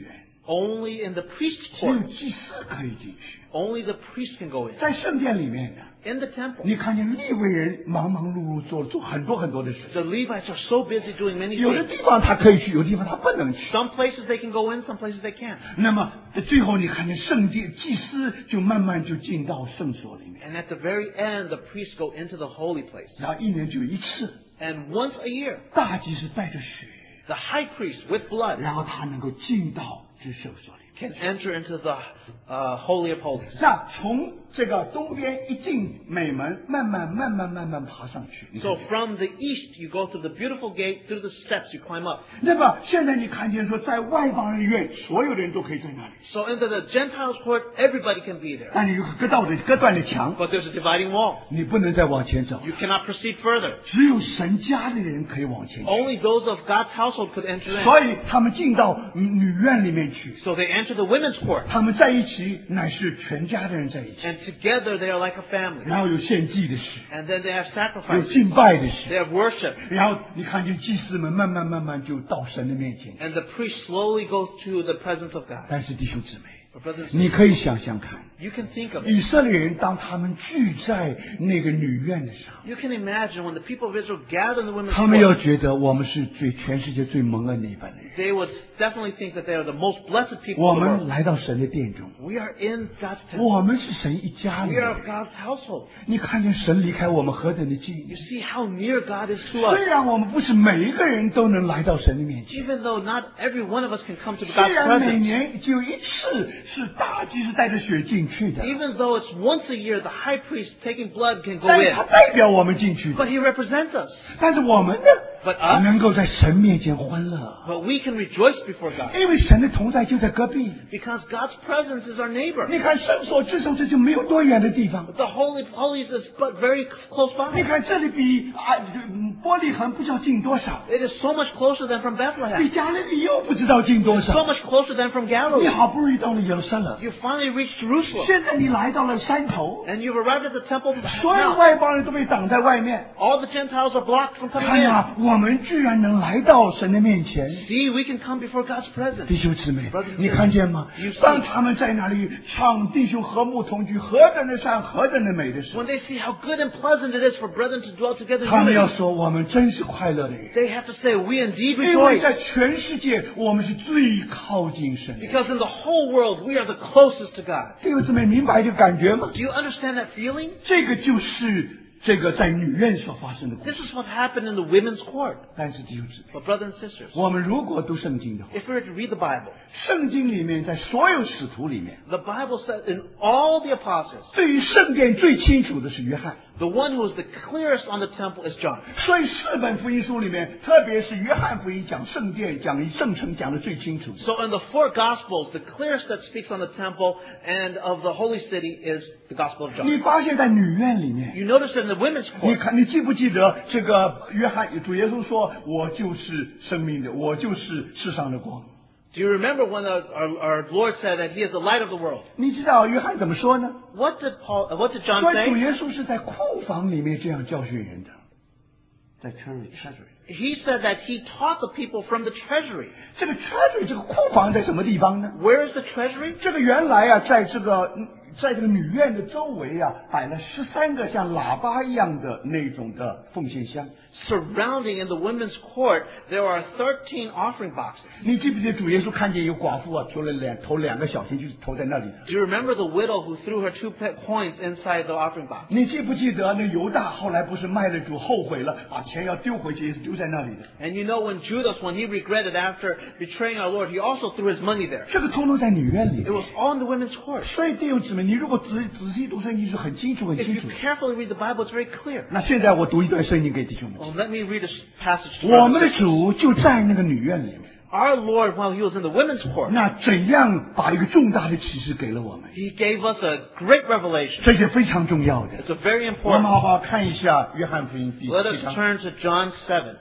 Only in the priest's 只有 court. 祭司可以进去。 Only the priest can go in. 在圣殿里面呢， In the temple, 你看见利未人忙忙碌碌做做很多很多的事。 the Levites are so busy doing many 有的 things. 地方他可以去，有的地方他不能去。 Some places they can go in, some places they can't. 那么在最后，你看见圣殿祭司就慢慢就进到圣所里面， And at the very end, the priests go into the holy place. 然后一年就一次， And once a year, 大祭司带着血， the high priest with blood 然后他能够进到至圣所里面。 can enter into the uh, Holy of Holies. 那从这个东边一进美门，慢慢慢慢慢慢爬上去。你看 So from the east, you go through the beautiful gate, through the steps, you climb up. 那么现在你看见说，在外邦人院，所有的人都可以在那里， So into the Gentiles' court, everybody can be there. 那你有个隔道的隔断的墙， But there's a dividing wall. 你不能再往前走， You cannot proceed further. 只有神家的人可以往前去。 Only those of God's household could enter in. 所以他们进到女院里面去， So they enter the women's court. 他们在一起乃是全家的人在一起， And together they are like a family. 然后有献祭的事， And then they have 有 sacrifices. 敬拜的事， They have worship. 然后你看见祭司们慢慢慢慢就到神的面前。 And the priest slowly goes to the presence of God. 但是弟兄姊妹， But brothers, 你可以想想看， you can think of it. 以色列人当他们聚在那个女院的时候， You can imagine when the people of Israel gather in the women's 他们要 court, 觉得我们是最全世界最蒙恩的一般的人。 they would definitely think that they are the most blessed people 我 in the 们 world. 来到神的殿中， We are in God's temple. 我们是神一家里 We 的 are 人。 God's household. 你看见神离开我们何等的近 You？ see how near God is to us. 虽然我们不是每一个人都能来到神的面前， Even though not every one of us can come to 虽 God's 然每 presence. 年只有一次是大祭司带着血进去的， Even though it's once a year, the high priest taking blood can go 但是 in. 他代表我们进去的。 But he represents us. 但是我们呢， But us, 能够在神面前欢乐， but we can rejoice before God. 因为神的同在就在隔壁。 Because God's presence is our neighbor. 你看圣所至圣这就没有多远的地方。 The Holy of Holies is but very close 你 by. 看这里比啊嗯伯利恒不知道近多少， It is so much closer than from 比 Bethlehem. 加利利又不知道近多 So 少。 much closer than from 你 Galilee. 好不容易到了耶路撒冷， You finally reached Jerusalem. 现在你来到了山头， And you've arrived at the temple 所有 now. 外邦人都被挡在外面。 All the Gentiles are blocked from 看 coming in. 呀，我们居然能来到神的面前。 See, we can come before God's presence. 弟兄姊妹 Brothers and， 你看见吗 you see-？ 当他们在那里唱弟兄和睦同居，何等的善，何等的美的时候 When，they see how good and pleasant it is for brethren to dwell together 他 in 们要 unity, 说我们真是快乐的人， they have to say, we indeed 因为 rejoice. 在全世界我们是最靠近神的。 Because in the whole world, we are the closest to God. 弟兄姊妹，明白这个感觉吗？ Do you understand that feeling? 这个就是这个在女院所发生的故 This 事。 is what happened in the women's court. 但是弟兄姊妹， But brothers and sisters, 我们如果读圣经的话， if we were to read the Bible, 圣经里面在所有使徒里面， the Bible says in all the apostles, 对于圣殿最清楚的是约翰。 the one who is the clearest on the temple is John. 所以四本福音书里面，特别是约翰福音讲圣殿、讲圣城讲的最清楚。 So in the four Gospels, the clearest that speaks on the temple and of the holy city is the Gospel of 你 John. 发现在女院里面， You notice in the women's 你 court, 看，你记不记得这个约翰主耶稣说：“我就是生命的，我就是世上的光。 do you remember when our, our, our Lord said that He is the light of the world? ” 你知道约翰怎么说呢？ What did Paul? uh, What did John 说主 say? 耶稣是在库房里面这样教训人的，在 treasury treasury。 He said that He taught the people from the treasury. 这个 treasury 这个库房在什么地方呢？ Where is the treasury? 这个原来啊，在这个嗯在这个女院的周围啊，摆了十三个像喇叭一样的那种的奉献箱。 Surrounding in the women's court, there are thirteen offering boxes. 你记不记得主耶稣看见有寡妇啊，投了两投两个小钱，就是投在那里的。 Do you remember the widow who threw her two pe- coins inside the offering box? 你记不记得那犹大后来不是卖了主，后悔了，把钱要丢回去，也是丢在那里的。 And you know when Judas, when he regretted after betraying our Lord, he also threw his money there. 这个通通在女院里 It。was all in the women's court. 所以弟兄姊妹，你如果仔仔细读圣经是很清楚很 If 清 you 楚。 carefully read the Bible, it's very clear. 那现在我读一段圣经给弟兄们。 Well, let me read a s- passage. to 我 our 们的 sisters. 主就在那个女院里面。 Our Lord, while he was in the women's court, 那怎样把一个重大的启示给了我们？ he gave us a great revelation. 这些非常重要的。 It's a very 我们 important. 好好看一下约翰福音第 Let 七 us 章。 turn to John seven.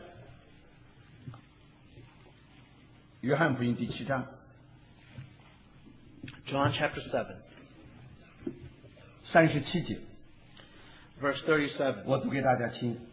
约翰福音第七章 John chapter seven, 三十七节， verse thirty-seven. 我读给大家听。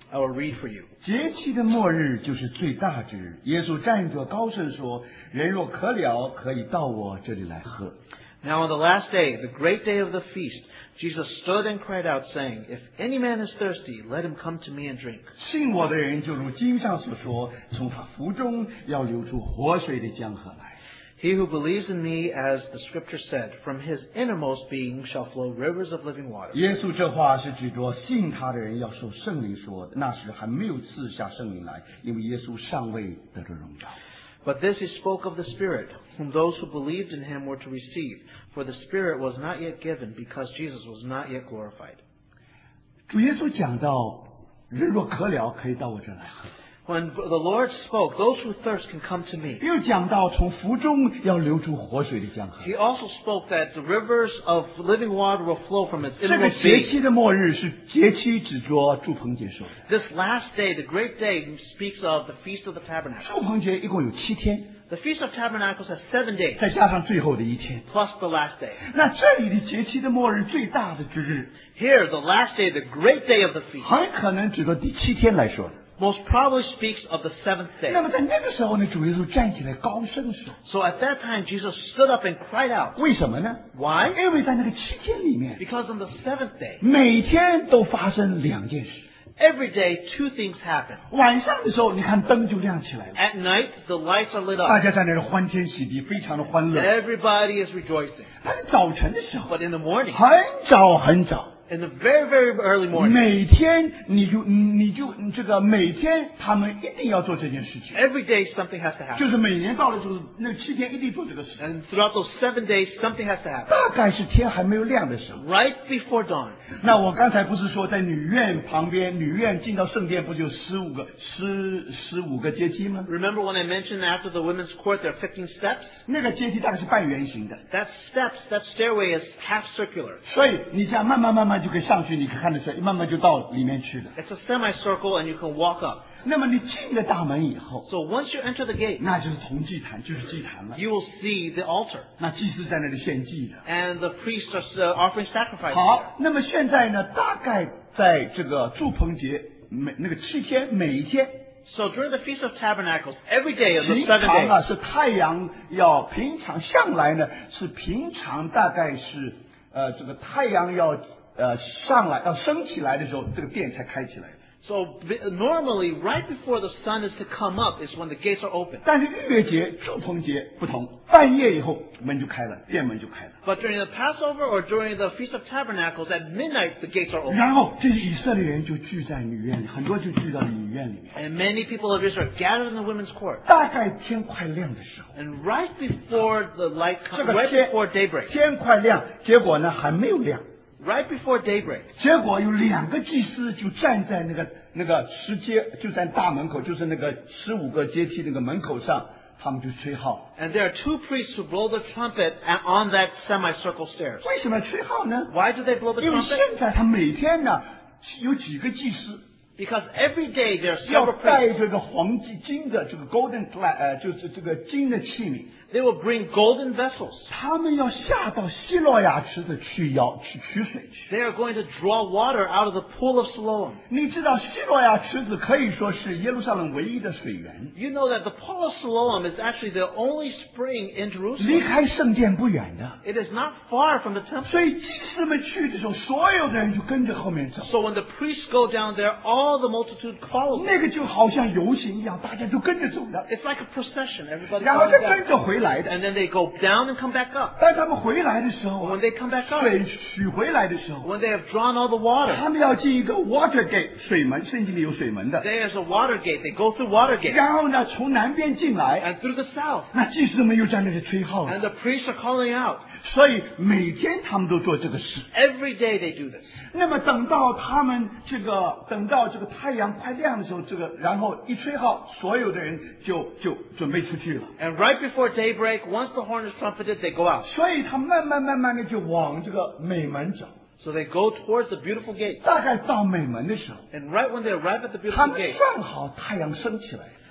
I will read for you. 节期的末日就是最大之日。耶稣站着高声说：“人若渴了，可以到我这里来喝。” Now on the last day, the great day of the feast, Jesus stood and cried out, saying, If any man is thirsty, let him come to me and drink. 信我的人，就如经上所说，从他腹中要流出活水的江河来。 He who believes in me, as the scripture said, from his innermost being shall flow rivers of living water. 耶稣这话是指着信他的人要受圣灵说的，那时还没有赐下圣灵来，因为耶稣尚未得着荣耀。 But this he spoke of the Spirit, whom those who believed in him were to receive, for the Spirit was not yet given, because Jesus was not yet glorified. 主耶稣讲到，人若渴了，可以到我这来喝。 When the Lord spoke, those who thirst can come to me. 又讲到从腹中要流出活水的江河。 He also spoke that the rivers of living water will flow from its 这个 innermost 节 being. 期的末日是节期指着祝棚节说的。 This last day, the great day, speaks of the Feast of the Tabernacles. 祝棚节一共有七天， The Feast of Tabernacles has seven days, 再加上最后的一天。 plus the last day. 那这里的节期的末日最大的之日， Here, the last day, the great day of the feast, 很可能指着第七天来说的。 most probably speaks of the seventh day. 那么在那个时候呢，主耶稣站起来高声说， So at that time, Jesus stood up and cried out. 为什么呢？ Why? 因为在那个七天里面， Because on the seventh day, 每天都发生两件事。 every day, two things happen. 晚上的时候，你看灯就亮起来了， At night, the lights are lit 大 up. 家在那儿欢天喜地，非常的欢乐。 Everybody is rejoicing. 但是早晨的时候， But in the morning, 很早很早， in the very, very early morning, 每天你就你就这个每天他们一定要做这件事情， every day something has to 就 happen. 是每年到了就是那七天一定做这个事。 And throughout those seven days, something has to happen. 大概是天还没有亮的时候。 Right before dawn. 那我刚才不是说在女院旁边，女院进到圣殿不就十五个十十五个阶梯吗？ Remember when I mentioned after the women's court there are fifteen steps? 那个阶梯大概是半圆形的， That steps, that stairway is half circular. 所以你这样慢慢慢慢就可以上去，你可以看得出来，慢慢就到里面去了。 It's a semicircle and you can walk up. 那么你进了大门以后， So once you enter the gate, 那就是从祭坛，就是祭坛了。 you will see the altar. 那祭司在那里献祭的。 And the priests are uh, offering sacrifices. 好，那么现在呢，大概在这个祝棚节每那个七天，每一天 So during the Feast of Tabernacles, every day of the 平 seven 常啊 days, 是太阳要平常向来呢是平常大概是呃这个太阳要呃上来要升起来的时候，这个殿才开起来。 so b- normally right before the sun is to come up is when the gates are open. 但是逾越节、祝棚节不同，半夜以后门就开了，殿门就开了。 But during the Passover or during the Feast of Tabernacles, at midnight the gates are open. 然后这些以色列人就聚在女院里，很多就聚到女院里面。 And many people of Israel gathered in the women's court. 大概天快亮的时候， And right before the light 这 comes, 个 right 天 before daybreak, 天快亮，结果呢还没有亮。 right before daybreak, 结果有两个祭司就站在那个那个石阶，就在大门口，就是那个十五个阶梯那个门口上，他们就吹号。 and there are two priests who blow the trumpet a- on that semicircle stairs. 为什么要吹号呢？ Why do they blow the 因为 trumpet? 现在他每天呢有几个祭司 Because every day there are 要 several 带 priests. 这个黄金金的这个 golden glass，呃，就是这个金的器皿， They will bring golden vessels. 他们要下到希洛亚池子去舀去取水去。 They are going to draw water out of the pool of Siloam. 你知道希洛亚池子可以说是耶路撒冷唯一的水源， You know that the pool of Siloam is actually the only spring in 离 Jerusalem. 开圣殿不远的。 It is not far from the temple. 所以祭司们去的时候，所有的人就跟着后面走。 So when the priests go down there, all the multitude follows them. 那个就好像游行一样，大家就跟着走的， It's like a procession. Everybody 然后 goes 再 down. 跟着回来的。 And then they go down and come back up. 当他们回来的时候啊 When they come back up, 水取回来的时候， when they have drawn all the water, 他们要进一个 water gate 水门，圣经里有水门的。 there's a water gate. They go through water gate. 然后呢，从南边进来， And through the south. 那祭司们又在那里吹号了。 And the priests are calling out. 所以每天他们都做这个事。 Every day they do this. 那么等到他们这个等到这个太阳快亮的时候，这个然后一吹号，所有的人就就准备出去了。 And right before daybreak, once the horn is trumpeted, they go out. 所以他慢慢慢慢的就往这个美门走。 So they go towards the beautiful gate. 大概到美门的时候， And right when they arrive at the 他 beautiful 们 gate, 正好太阳升起来，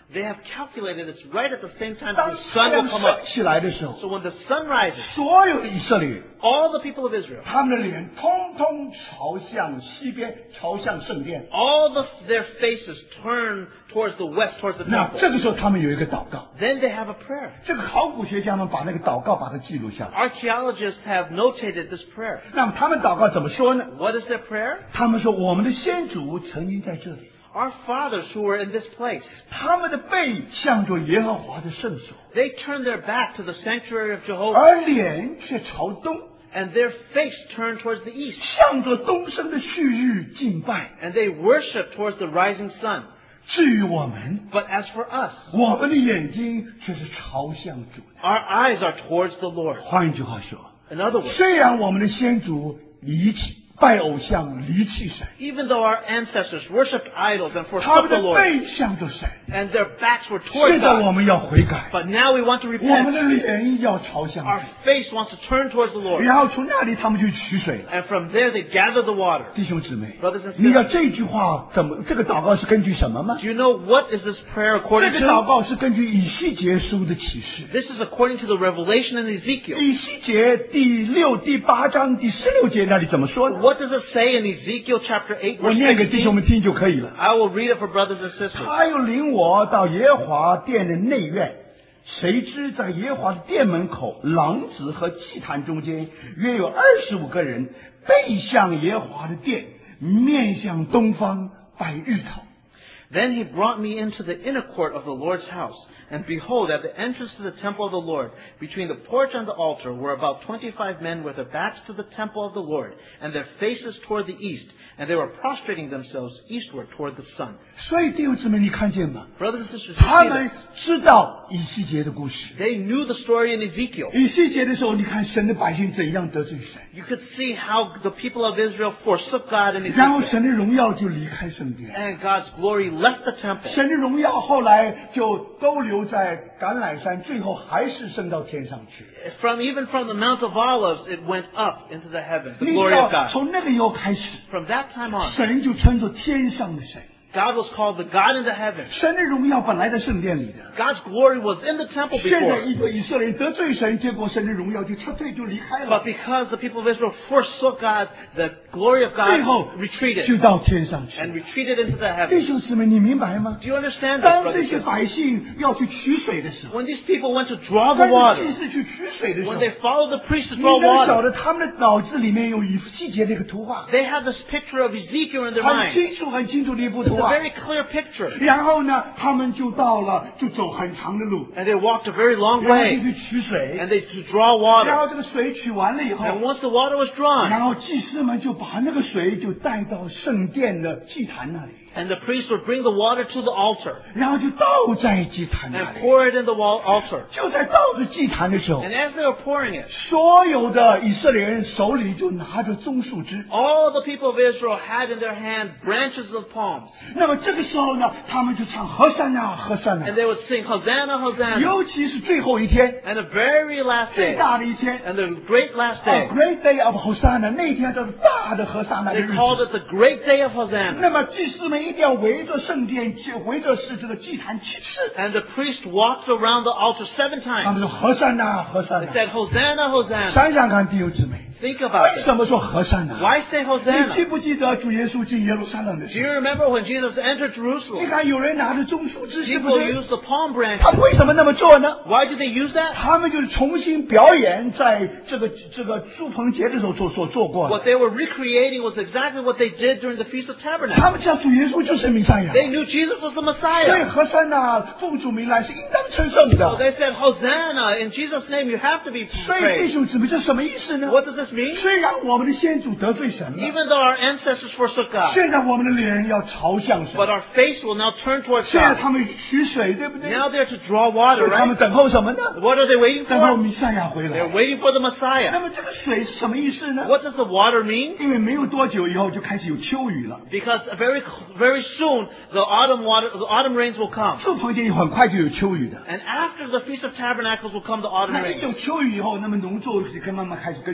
They have calculated it's right at the same time 当 the 太 sun 阳 will come 升 up. 起来的时候， So when the sun rises, 所有的以色列人， all the people of Israel, 他们的脸通通朝向西边，朝向圣殿。 all the, their faces turn towards the west, towards the 那 temple. 这个时候他们有一个祷告， Then they have a prayer. 这个考古学家们把那个祷告把它记录下来。 Archaeologists have notated this prayer. 那么他们祷告怎么说呢？ What is their prayer? 他们说我们的先祖曾经在这里， Our fathers who were in this place, 他们的背向着耶和华的圣所， they turned their back to the sanctuary of Jehovah, 而脸却朝东， and their face turned towards the east, 向着东升的旭日敬拜。 and they worshiped towards the rising sun. 至于我们， But as for us, 我们的眼睛却是朝向主的。 our eyes are towards the Lord. 换一句话说， In other words, 虽然我们的先祖离弃拜偶像，离弃神， even though our ancestors worshipped idols and 他 们 forsook the 的 Lord, 背向着神。 and their backs were towards 现在我 God, 们要悔改， but now we want to 我们的 repent. 脸要朝向 Our 主， face wants to turn towards the Lord. 然后从那里他们去取水了。 And from there they gather the water. 弟兄姊妹 Brothers and sisters， 你知道这句话怎么？这个祷告是根据什么吗？ Do you know what is this prayer 这 according 个祷 to? 告是根据以西结书的启示。 This is according to the revelation in Ezekiel. 以西结第六、第八章第十六节那里怎么说呢？ What does it say in Ezekiel chapter eight 我 verse 念给弟兄 sixteen? 们听就可以了。 I will read it for brothers and sisters. 他又领我到耶和华殿的内院，谁知在耶和华的殿门口，廊子和祭坛中间，约有二十五个人，背向耶和华的殿，面向东方，拜日头。 Then he brought me into the inner court of the Lord's house. And behold, at the entrance to the temple of the Lord, between the porch and the altar, were about twenty-five men with their backs to the temple of the Lord, and their faces toward the east, and they were prostrating themselves eastward toward the sun. 所以弟兄姊妹，你看见吗？ Brothers and sisters, 他 you see 们 this? 知道以西结的故事。 They knew the story in Ezekiel. 以西结的时候，你看神的百姓怎样得罪神， You could see how the people of Israel forsook God in 然后 Ezekiel. 神的荣耀就离开圣殿， And God's glory left the temple. 神的荣耀后来就都留在橄榄山，最后还是升到天上去。 From even from the Mount of Olives, it went up into the heavens, the 你知 glory of 道， God. 从那个以后开始， From that time on, 神就称作天上的神。 God was called the God in the heavens. 神的荣耀本来在圣殿里的， God's glory was in the temple 现在 before. 一个以色列人得罪神，结果神的荣耀就撤退就离开 But 了， because the people of Israel forsook God, the glory of 最后 God retreated 就到天上去。 and retreated into the 弟 heavens. 兄姊妹，你明白吗？ Do you understand this, 当 brothers 这 and 些 sisters? 百姓要去取水的时候， When these people went to draw the 跟着 water, 祭司去取水的时候， when they followed the priest to 你 draw 能晓 water, 得他们的脑子里面有以西结的一个图画， they had this picture of Ezekiel in their 很 mind. 清楚很清楚的一幅 It's 图 a 画。 very clear picture. 然后呢，他们就到了，就走很长的路， And they walked a very long 然后就 way, 去取水， and they to draw 然 water. 后这个水取完了以后， And once the water was drawn, 然后祭司们就把那个水就带到圣殿的祭坛那里， and the priest would bring the water to the altar 然后就倒在祭坛那 and 里。 pour it in the wall altar. 就在倒着祭坛的时候， And as they were pouring it, 所有的以色列人手里就拿着棕树枝。 all the people of Israel had in their hand branches of palms. 那么这个时候呢，他们就唱和山呐，和山呐 And。they would sing, Hosanna, Hosanna. 尤其是最后一天， And the very last 最 day, 大的一天 and the great last ，A day, great day of Hosanna，那天叫做大的和山呐的 they 日 called 子。 it the great day of Hosanna. 那么祭司们一定要围着圣殿，围着是这个祭坛七次。 And the priest walked around the altar seven 他们 times. 说和山呐，和山 They 呐。 said, Hosanna, Hosanna. 想想看，弟兄姊妹， Think about 为 this. 什么说和山呐？ Why say 你记 Hosanna? 不记得主耶稣进耶路撒冷的 Do 时 you 候？ remember when Jesus entered 你 Jerusalem? 看有人拿着棕树枝，是不 People 是？ used the palm 他 branches. 为什么那么做呢？ Why did they use that? 他们就是重新表演在这个这个祝棚节的时候所所做过的。 What they were recreating was exactly what they did during the Feast of 他 Tabernacles. 们知道主耶稣就是弥赛亚， They knew Jesus was the 所以 Messiah. 和山呐，奉主名来是应当称颂 So 的。 they said, Hosanna, in Jesus' name you have to be 所以弟 praised. 兄姊妹，这什么意思呢？ What does this mean? 虽然我们的先祖得罪神了， Even though our ancestors forsook God, 现在我们的脸要朝向神 but。our face will now turn towards 现在 God. 他们取水，对不对？ Now they're to draw water, 所以他们 right? 等候什么呢？ What are they waiting 等候 for? 弥赛亚回 They're 来。 waiting for the 那 Messiah. 么这个水是什么意思呢？ What does the water mean? 因为没有多久以后就开始有秋雨了， Because very, very soon the autumn water, the autumn rains will come. 祝棚节很快就有秋雨的。 And after the Feast of Tabernacles will come the autumn 那一 rains. 有秋雨以后，那么农作就可以慢慢开始耕种了，慢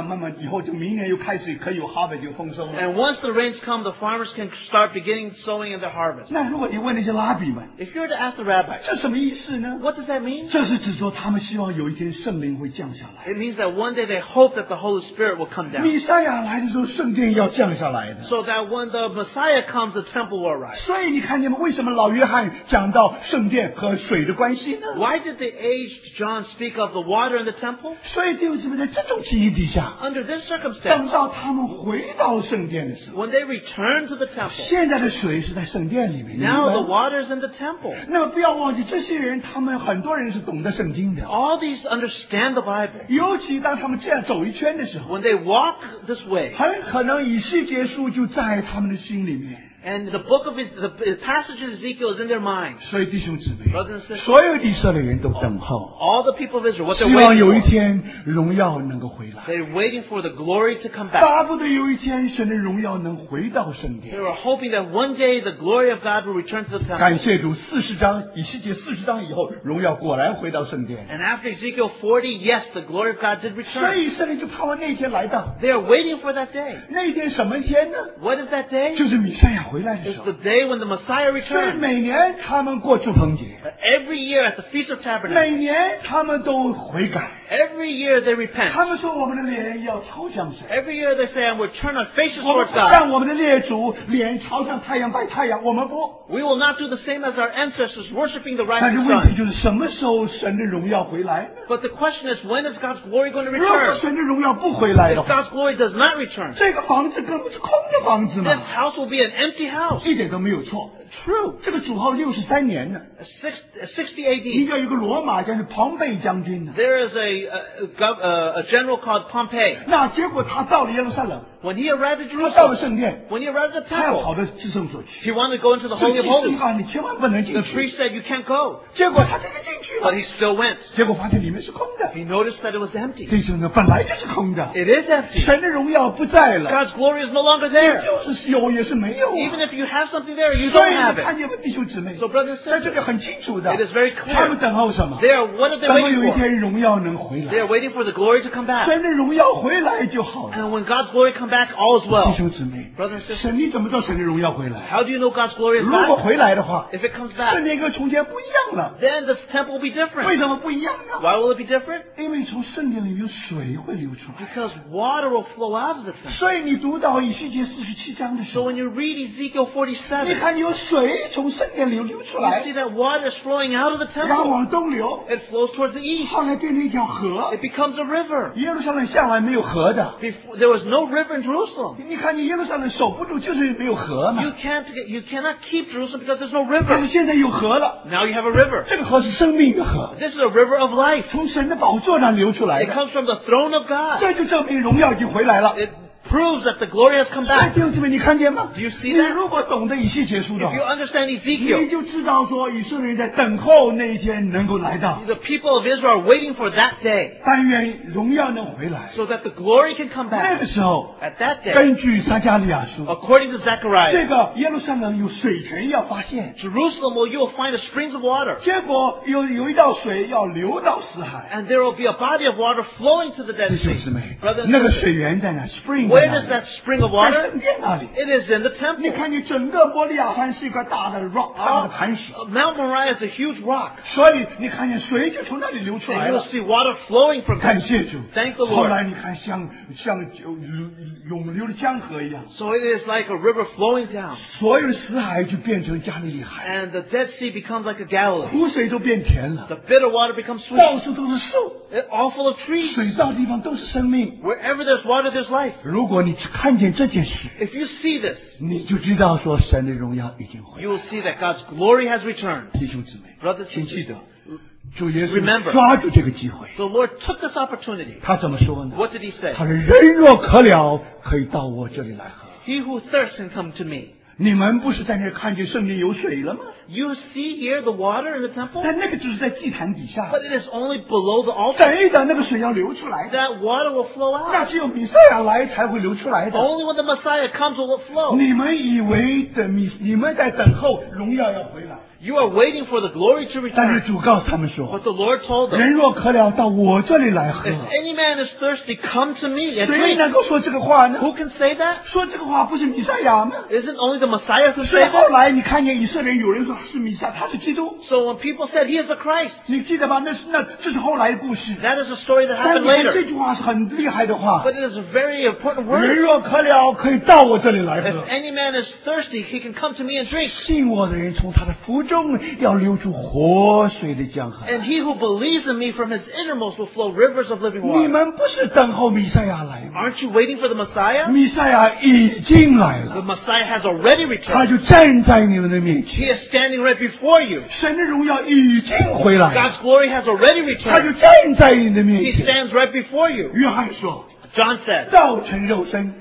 慢慢慢以后就明年又开始可以有 harvest 有丰收了。 And once the rains come, the farmers can start beginning sowing in their harvest. 那如果你问那些拉比们， If you were to ask the rabbis, 这什么意思呢？ what does that mean? 这是指说他们希望有一天圣灵会降下来。 It means that one day they hope that the Holy Spirit will come down. 弥赛亚来的时候，圣殿要降下来的。 So that when the Messiah comes, the temple will arise. 所以你看见吗？为什么老约翰讲到圣殿和水的关系呢？ Why did the aged John speak of the water in the temple? 所以弟兄姊妹，在这种情形底下， Under this 等 circumstance, 到他们回到圣殿的时候， when they return to the temple, 现在的水是在圣殿里面。 now the 明白吗 water is in the temple. 那么不要忘记，这些人他们很多人是懂得圣经的， All these understand the Bible. 尤其当他们这样走一圈的时候， When they walk this way, 很可能以西结书就在他们的心里面。 and the book of it, the the passage of Ezekiel is in their mind. 所以弟兄姊妹， Brothers and sisters, 所有以色列人都等候， all the people of Israel, what 希 they're 望 waiting 有一 for, 天荣耀能够回来， they're waiting for the glory to come back. 巴不得有一天神的荣耀能回到圣 They 殿。 were hoping that one day the glory of God will return to the temple. 感谢主，四十章以西结四十章以后，荣耀果然回到圣殿。 And after Ezekiel forty, yes, the glory of God did 所 return. 以以色列就盼望那一天来到。 They are waiting for that day. 那一天什么天呢？ What is that day? 就是弥赛亚回来的时 It's 候 the。day when the Messiah 所以 returns. 每年他们过祝棚节， Every year at the Feast of Tabernacles, 每年他们都悔改。 every year they repent. 他们说我们的脸要朝向神， Every year they say, and we'll turn our faces 我们 towards 不 God. 让我们的列祖脸朝向太阳拜太阳，我们不。 We will not do the same as our ancestors, worshiping the 但是 rising 问题 sun. 就是什么时候神的荣耀回来呢？ But the question is, when is God's glory going to 如果 return? 神的荣耀不回来的 If 话， God's glory does not return, 这个房子根本是空的房子 this 嘛， house will be an empty house. 一点都没有错。 True. 这个主后六十三年呢， Six- sixty A 应 D, 该有个罗马将军庞贝将军呢。 there is a, a, gov- uh, a general called Pompey. 那结果他到了耶路撒冷， When he arrived at 他到了 Jerusalem, 圣殿， when he arrived at the 他要跑 temple, 到至圣所去。 he wanted to go into the 这 Holy 祭 of 司 Holies. 告诉你千万不能进 The 去。 priest said, you can't go. 结果他真的进去 But 了， he still went. 结果发现里面是空的。 He noticed that it was empty. 弟兄们，本来就是空的， It is empty. 神的荣耀不在了， God's glory is no longer there. 就是有也是没有 Even 啊。 if you have something there, you 所 don't 以 have 你看 it. 见吗，弟兄姊妹？ So brothers and 在这 sisters, 里很清楚的 it is very clear. 他们等候什么？ They are, what are they 等候 waiting 有一 for? 天荣耀能回 They are 来， waiting for the glory to come back. 神的荣耀回来就好了。 And when God's glory come back, all is 弟 well. 兄姊妹， Brothers and sisters, 神你怎么知道神的荣耀回来？ how do you know God's glory is 如果 back? 回来的话， If it comes 圣 back, 殿跟从前不一样了。 then the temple will be 为 different. 什么不一样呢？ Why will it be different? 因为从圣殿里有水会流出来。 Because water will flow out of the temple. 所以你读到以西结四十七章的时 So 候， when you read Ezekiel 你 forty-seven, 看有水从圣殿里流出 you 来 see，that water is flowing out of the 然后 temple. 往东流， It flows towards the east. 后来变成一条河 It。becomes a river. 耶路撒冷向来没有河的， Before, there was no river in Jerusalem. 你看你耶路撒冷守不住，就是没有河 You 嘛。 can't, get- you cannot keep Jerusalem because there's no 但 river. 是现在有河了， Now you have a river. 这个河是生命的河， This is a river of life. 从神的宝座上流出来 It 的， comes from the throne of God. 这就证明荣耀已经回来了。 It proves that the glory has come 哎 back. 弟兄姊妹，你看见吗？ Do you 你 see that? 如果懂得以西结书的 If you 话， understand 你 Ezekiel, 就知道说以色列人在等候那一天能够来到， the people of Israel are waiting for that day 但愿荣耀能回来。 so that the glory can come 那 back. 个时候， At that day, 根据撒加利亚书， according to Zechariah, 这个耶路撒冷有水泉要发现， Jerusalem will, you will find the springs of water. 结果有有一道水要流到死海。 And there will be a body of water flowing to the Dead 弟兄 Sea. 姊妹 Brothers，and 那个 sisters, 水源在哪 ？Spring 在 where 哪 does 里？ that spring of 在 water? 圣殿那里。 It is in the 你 temple. 看，你整个摩利亚山是一块大的 rock，大的 Oh, 磐石， Mount Moriah is a huge rock. 所以你看见水就从那里流出 And 来 you 了 will。see water flowing from 感 it. 谢主。 Thank the 后 Lord. 来你看像像涌流的江河一样， So it is like a river flowing down. 所有的死海就变成加利利海， And the Dead Sea becomes like a Galilee. 湖水都变甜了， The bitter water becomes sweet. 到处都是树， It's all full of trees. 水到的地方都是生命。 Wherever there's water, there's life. 如果你只看见这件事， If you see this, 你就知道说神的荣耀已经回来。 you will see that God's glory has returned. 弟兄姊妹， Brothers 请 and 记得 sisters,， 主耶 Remember 稣抓住这个机会， the Lord took this opportunity. 他怎么说呢？ What did he say? 他说：“人若渴了，可以到我这里来喝。 He who thirsts can come to me. 你们不是在那儿看见圣殿有水了吗？ You see here the water in the temple? 但那个只是在祭坛底下， But it is only below the altar. 等一等，那个水要流出来的， That water will flow 那 out. 只有弥赛亚来才会流出来的。 Only when the Messiah comes will it flow. 你们以为的弥，你们在等候荣耀要回来， You are waiting for the glory to 但是 return. 主告诉他们说 But，the Lord told them, 人若渴了，到我这里来喝。 if any man is thirsty, come to me and 谁 drink. 能够说这个话呢？ Who can say that? 说这个话不是弥赛亚吗？ Isn't only the Messiah who 所以 said 后 that? 来你看见以色列人有人说是弥赛，他是基督， So when people said he is the Christ, 你记得吧？那是那这是后来的故事。 that is a story that 但 happened 你看这 later. 句话是很厉害的话。 But it is a very important 人 word. 若渴了，可以到我这里来 If 喝。 any man is thirsty, he can come to me and drink. 信我的人，从他的腹中要流出活水的江河。 And he who believes in me, from his innermost will flow rivers of living 你 water. 们不是等候弥赛亚来吗？ Aren't you waiting for the Messiah? 弥赛亚已经来 The 了， Messiah has already 他 returned. 就站在你们的面 He 前。 is standing right before you. 神的荣耀已经回来了， God's glory has already 他就 returned. 站在你的面 He 前。 stands right before you. 约翰说 John said, 道成肉身，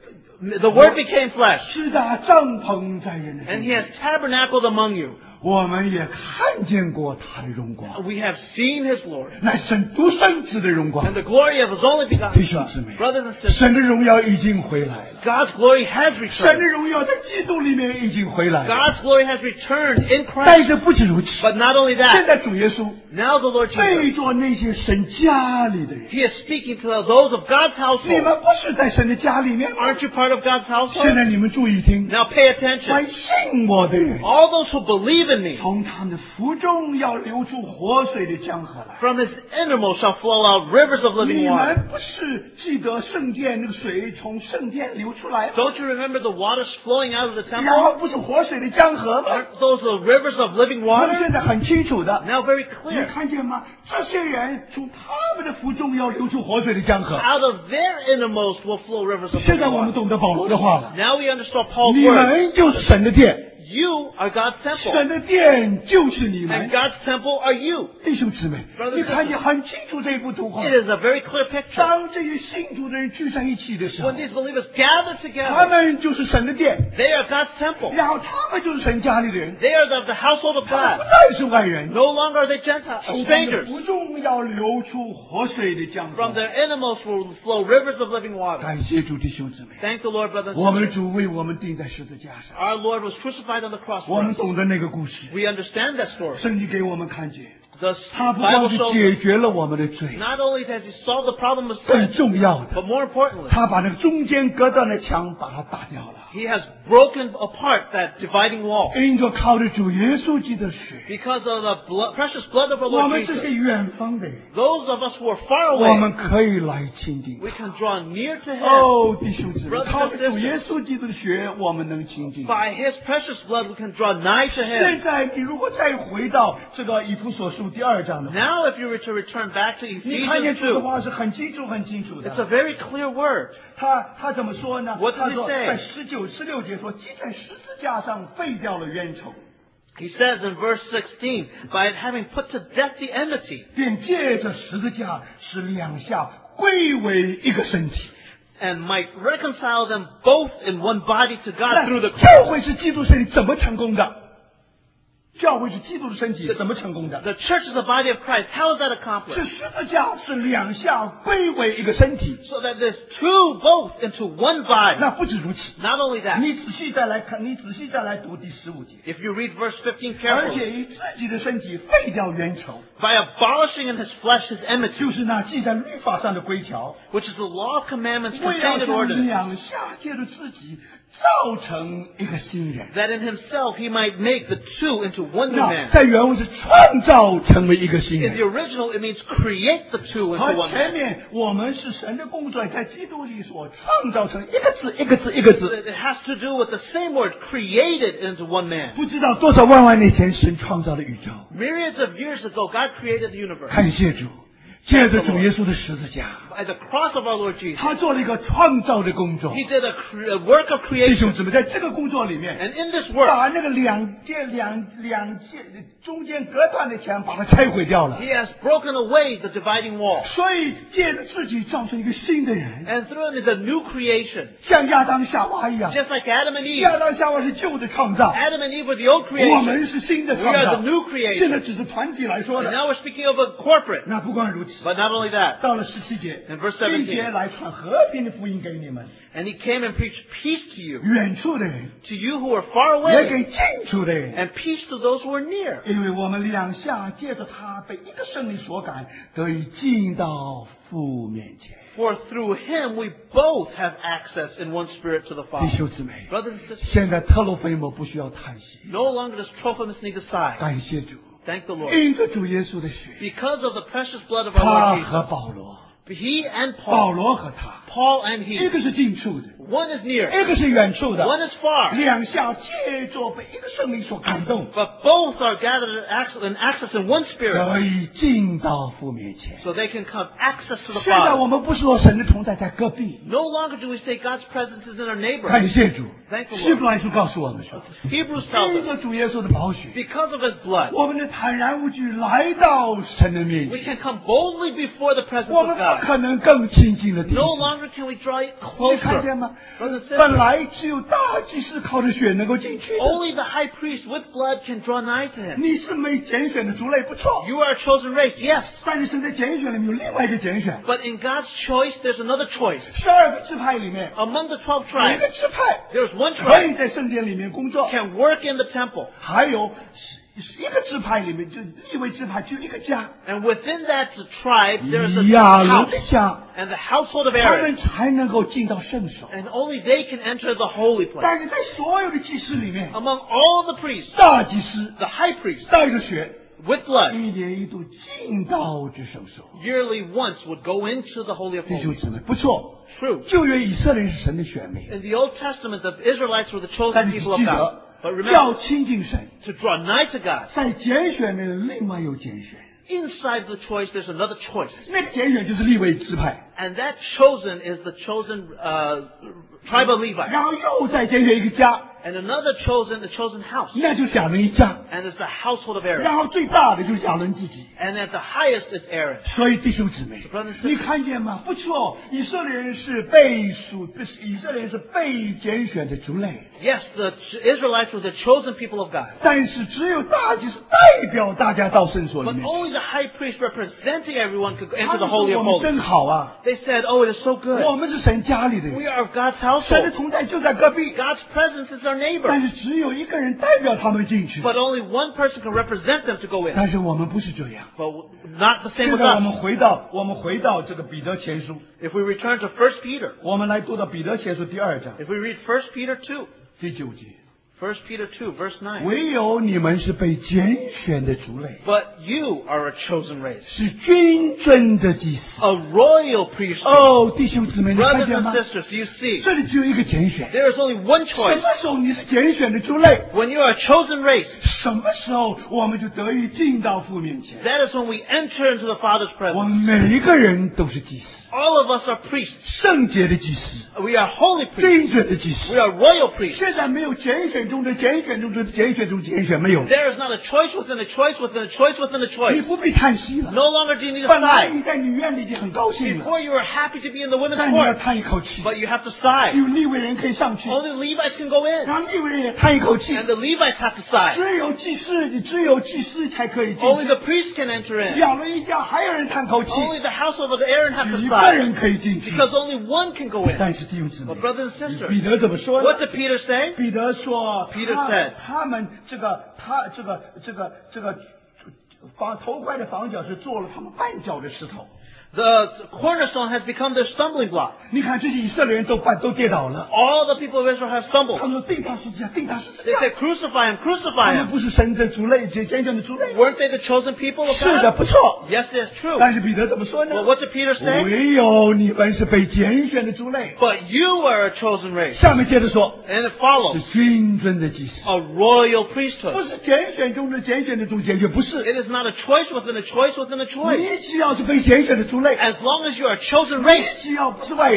the Word became flesh, 是的帐篷在人的 and 中 He 间 has tabernacled among you. 我们也看见过他的荣光， We have seen His glory, 乃神独生子的荣光 and。the glory of His only begotten 弟兄 Son. 姊妹， Brothers and sisters, 神的荣耀已经回来了， God's glory has 神的 returned. 荣耀在基督里面已经回来了。 God's glory has returned in 但 Christ. 是不止如此， But not only 现 that, 在主耶稣 now the Lord 对 Jesus, 着那些神家里的人， He is speaking to those of God's 你 household. 们不是在神的家里面吗？ Aren't you part of God's 现 household? 在你们注意听， Now pay 凡 attention. 信我的人， All those who believe in me, 从他们的腹中要流出活水的江河来。 from His innermost shall flow out rivers of 你 living water. 们不是记得圣殿那个水从圣殿流出来， Don't you remember the waters flowing out of the 然后 temple? 不是活水的江河吗？ Aren't those the rivers of living 我们 water? 现在很清楚的， Now very 你 clear. 看见吗？这些人从他们的腹中要流出活水的江河。 Out of their innermost will flow rivers of 现 living 在我们 water. 懂得保罗的话了， Now we understand Paul's 你 words. 们就是神的殿， You are God's 神 temple, 的殿就是你 and 们。 God's temple are you. 弟兄姊妹， Brothers and 你看见很清楚这幅图画。 It is a very clear picture. 当这些信主的人聚在一起的时候 When，these believers gather 他 together, 们就是神的殿， they are God's temple. 然后他们就是神家里的人， They are of the household of 他们不 God. 再是外人。 No longer are they Gentiles, 从他们的 strangers. 腹中要流出活水的江河 From。their innermost will flow rivers of living water. 感谢主，弟兄姊妹， Thank the Lord, brothers 我 and 们的 sisters. 主为我们钉在十字架上， Our Lord was crucified on the cross 我 for 们 us. 懂得那个故事。 We understand that story. 圣经给我们看见， The 他不光 Bible 是 shows 解决了我们的罪， not only has He solved the problem of 更 sin, 重要的， but more importantly, 他把那个中间隔断的墙把它打掉了。 He has broken apart that dividing wall. 因着靠着主耶稣基督的血， Because of the blood, precious blood of our 我 Lord 们这些 Jesus, 远方的人， those of us who are far 我 away, 们可以来亲近。 we can draw near to Him. 哦，弟兄姊妹， Brothers and 靠着主 sisters 耶稣基督的血，我们能亲近。 By His precious blood, we can draw nigh to 现 Him. 在你如果再回到这个以弗所书第二章的话， Now, if you were to return back to 你看见 Ephesians 主的 two, 话是很清楚、很清楚 it's 的。 a very clear word. 他他怎么说呢？ What does 他 he 说 say? 在十九、十六节说，既在十字架上废掉了冤仇， He says in verse sixteen, by having put to death the enmity, 便借着十字架使两下归为一个身体。 and might reconcile them both in one body to God 那 through the 教 cross. 会是基督身体怎么成功的？教会是基督的身体怎么成功的？ The church is the body of Christ. How is that 是 accomplished? 十字架是两下归为一个身体。 So that there's two both into one body. 那不止如此， Not only that, 你仔细再来看，你仔细再来读第十五节， if you read verse fifteen 而 carefully, 且以自己的身体废掉冤仇， by abolishing in his flesh his enmity, 就是那记在律法上的规条， which is the law of commandments 为要 contained in 将 ordinance, 两下借着自己造成一个新人。 that in himself he might make the two into one new 那 man. 在原文是创造成为一个新 In the 人。 original, it means create the two into 和 one 前 man. 面我们是神的工作，在基督里所创造成一个字一个字一个字， It has to do with the same word, created into one man. 不知道多少万万年前神创造的宇宙。 Myriads of years ago, God created the universe. 感谢主，借着主耶稣的十字架， By the cross of our Lord Jesus, 他做了一个创造的工作。 He did a, cre- a work of 弟 creation. 兄姊妹，在这个工作里面， And in this work, 把那个两件两两件中间隔断的墙把它拆毁掉了。 He has broken away the dividing wall. 所以借着自己造成一个新的人， And through it is a new creation. 像亚当夏娃一样。 Just like Adam and Eve. 亚当夏娃是旧的创造， Adam and Eve were the old 我 creation. 们是新的 We 创 are 造 the。new 现在 creation. 只是团体来说 And 的。 now we're speaking of a corporate. 那不光如此， But not only that, 到了十七节， in verse 并 seventeen, 且来传和平的福音给你们， and he came and preached peace to you, 远处的人 to you who are far 也 away, 给近处的人。 and peace to those who are near. 因为我们两下借着他被一个圣灵所感，得以进到父面前。 For through him we both have access in one spirit to the 弟 Father. 兄姊妹， Brothers and sisters, 现在特洛菲姆不需要叹息， no longer does Trophimus need to sigh. 感谢主， Thank the Lord. 因着主耶稣的血， Because of the precious blood of our 他 Lord 和 Jesus, 保罗， he and 保 Paul, 罗和他， Paul and 一 he, 个是近处的， one is near, 一个是远处的， one is far, 两下借着被一个圣灵所感动， but both are gathered in access, in access in one spirit, 得以进到父面前。 so they can come access to the 现在 Father. 我们不是说神的同在在隔壁， No longer do we say God's presence is in our 感 neighborhood. 谢主。 Thank the 希 Lord. 伯来书告诉我们说， Hebrews tells 因 us, 着主耶稣的宝血， because of his blood, 我们的坦然无惧来到神的面 we 前， can come boldly before the presence 我 of 们不 God. 可能更亲近了弟 No 兄。 longer can we draw 你看见 closer. 吗？ Brothers and 本 sisters, 来只有大祭司靠着血能够进去的， only the high priest with blood can draw nigh to him. 你是没拣选的族类，不错。 You are a chosen race, yes. 但是神在拣选里面有另外一个拣选， But in God's choice, there's another choice. 十二个支派里面 Among the twelve 有一 tribes, 个支派 there's one 可 tribe 以在圣殿里面工作， can work in the temple. 还有一个支派里面就立位支派就一个家， And within that tribe, there's a 亚伦 house 的家， and the household of 他 Aaron. 们才能够进到圣所。 And only they can enter the holy place. 但是在所有的祭司里面， Among all the priests, 大祭司 the high priest 带着血， with blood 一年一度进到这圣所。 yearly once would go into the Holy of 弟兄 Holies. 姊妹，不错， True. 旧约以色列人是神的选民， In the Old Testament, the Israelites were the 但 chosen 是 people of 记 God. 得 But 要 remember, 亲近神， to draw nigh to God, 在拣选里另外有拣选， inside the choice, there's another choice. 那个拣选就是立位支派， And that chosen is the chosen uh, tribe of Levi. 然后又再拣选一个家， And another chosen, the chosen house. 那就是亚伦一家， And it's the household of Aaron. 然后最大的就是亚伦自己。 And at the highest is Aaron. 所以弟兄姊妹 Brothers and，sisters 你看见吗？不错，以色列人是被属，不是以色列人是被拣选的族类， Yes, the Israelites were the chosen people of God. 但是只有大祭司代表大家到圣所里 But 面。 only the high priest representing everyone could 他 enter 们 the 说 Holy 我 of 们 Holies. 真好啊， They said, oh, it is so good. 我们是神家里的 We 人， are of God's 神的 household. 同在就在隔壁， God's presence is our neighbor. 但是只有一个人代表他们进去。 But only one person can represent them to go in. 但是我们不是这样。 But not the same 现 with 在我们 us. 回到我们回到这个彼得前书， If we return to First Peter, 我们来读到彼得前书第二章 if we read First Peter two, 第九节， First Peter two, verse nine. 唯有你们是被拣选的族类， But you are a chosen race, 是君尊的祭司。 a royal priesthood. 哦，弟兄姊妹，你看 Brothers 见 and 吗？ sisters, do you see? 这里只有一个拣选。 There is only one 什 choice. 么时候你是拣选的族类？ When you are a chosen race, 什么时候我们就得以进到父面前？ that is when we enter into the Father's 我 presence. 们每一个人都是祭司， All of us are priests. 圣洁的祭司， We are holy priests. 君尊的祭 We 司。 are royal priests. 现在没有拣选中的拣选中的拣选中的拣选，没有。 There is not a choice within a choice within a choice within a 你 choice. 不必叹息了。 No longer do you need to 本来 sigh. 你在女院里已经很高兴了， Before you were happy to be in the women's 但你要 court, 叹一口气。 but you have to sigh. 只有利未人可以上去， Only Levites can go in, 然后利未人也叹一口气。 and the Levites have to sigh. 只有祭司，只有祭司才可以进 Only 去。 the priests can enter in. 亚伦一家还有人叹口气， Only the household of Aaron have 只 to 一个 sigh, 人可以进去。 because only one can go in. 但是弟兄姊妹 But，brothers and 彼 sisters, 得怎么说呢 what？did Peter say? 彼得说 Peter 他 said 他们这个他这个这个这个房头块的房角是做了他们绊脚的石头。 The cornerstone has become their stumbling block. 你看这些以色列人都绊都跌倒了， All the people of Israel have 他 stumbled. 们说定他十字架，定他十字 They 架。 say, crucify him, 他 crucify 们 him. 不是神的族类，拣拣选的族类。 Weren't they the chosen people of 是的， God? 不错。 Yes, it's true. 但是彼得怎么说呢？ Well, what did Peter say? 唯有你们是被拣选的族类。 But you are a chosen race. 下面接着说， And it follows. 是君尊的祭司， A royal 不 priesthood. 是拣选中的拣选的中拣选，不是。 It is not a choice within a choice within a choice. 你只要是被拣选的族类， As long as you are a chosen race, 你只要不是外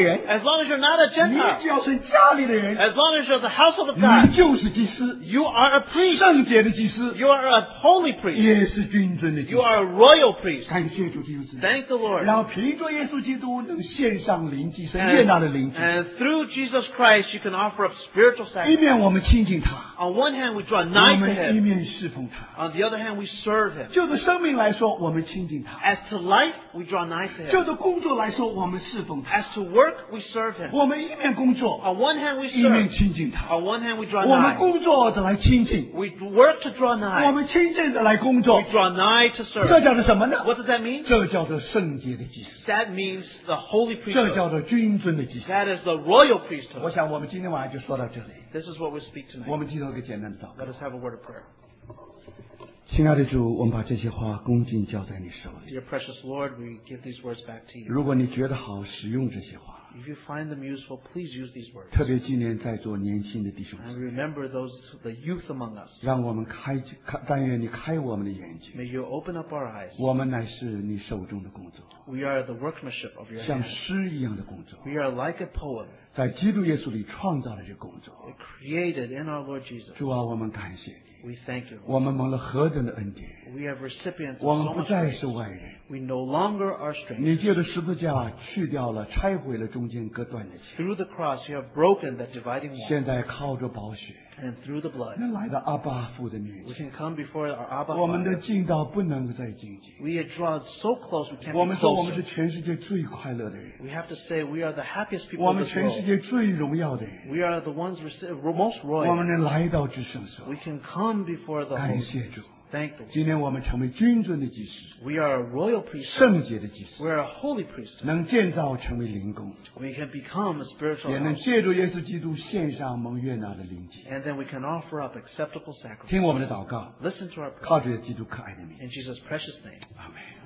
人， as long as you're not a 你 Gentile, 只要是家里的人， as long as you're the household of God, 你就是祭司， you are a priest. 圣洁的祭司， You are a holy priest. 也是君尊的祭 You 司。 are a royal priest. 感谢主基督， Thank the Lord. 然后凭着耶稣基督能献上灵祭，神悦纳的灵祭。 And through Jesus Christ, you can offer up spiritual 一 sacrifice. 面我们亲近他， On one hand, we draw 我 nigh to 们一 Him. 面侍奉他。 On the other hand, we serve Him. 就着生命来说，我们亲近他； As to life, we draw nigh to 就 Him. 着工作来说，我们侍奉他。 As to work, we serve Him. 我们一面工作， On one hand, we 一面 serve. 亲近他。 On one hand, we draw 我们 nigh. 工作着来亲近， We work to draw 我 nigh. 们亲近着来工作 We，draw nigh to 这 serve. 叫做什么呢？ What does that mean? 这叫做圣洁的祭司， That means the holy 这 priesthood. 叫做君尊的祭司。 That is the royal 我 priesthood. 想我们今天晚上就说到这里， This is what we speak 我 tonight. 们低头一个简单的祷告。 Let us have a word of prayer. 亲爱的主，我们把这些话恭敬交在你手里。 Dear precious Lord, we give these words back to you. 如果你觉得好使用这些话， If you find them useful, please use these words. 特别纪念在座年轻的弟兄姊 And 妹， remember those, the youth among us. 让我们开开，但愿你开我们的眼睛。 May you open up our eyes. 我们乃是你手中的工作， We are the workmanship of your 像 hand. 诗一样的工作， We are like a poem 在基督耶稣里创造了这工作。 created in our Lord Jesus. 主啊，我们感谢你， We thank you. 我们蒙了何等的恩典， We have recipients 我 of 们 so 不 much 再 grace. 是外人。 We no longer are 你 strangers. 借着十字架去掉了、拆毁了中间隔断的墙， Through the cross, you have broken that dividing wall. 现在靠着宝血， And through the blood, 能来到阿爸父的面 we 前。 can come before our Abba 我们的 Father. 进到不能够再进进。 We are drawn so close, we can't 我 be 们说我们是 closer. 全世界最快乐的人， We have to say we are the happiest people 我 in 们 this 全世 world. 界最荣耀的人。 We are the ones rece- most 我 royal. 们能来到至圣所 We，can come before the 感 Holy. 谢主。 Thank the Lord. 今天我们成为君尊的祭司， We are a royal priesthood. 圣洁的祭司， We are a holy priesthood. 能建造成为灵宫， We can become a spiritual 也能 house. 借助耶稣基督献上蒙悦纳的灵祭。 And then we can offer up acceptable sacrifice. 听我们的祷告， Listen to our prayer. 靠着基督可爱的名， In Jesus' precious name. 阿门。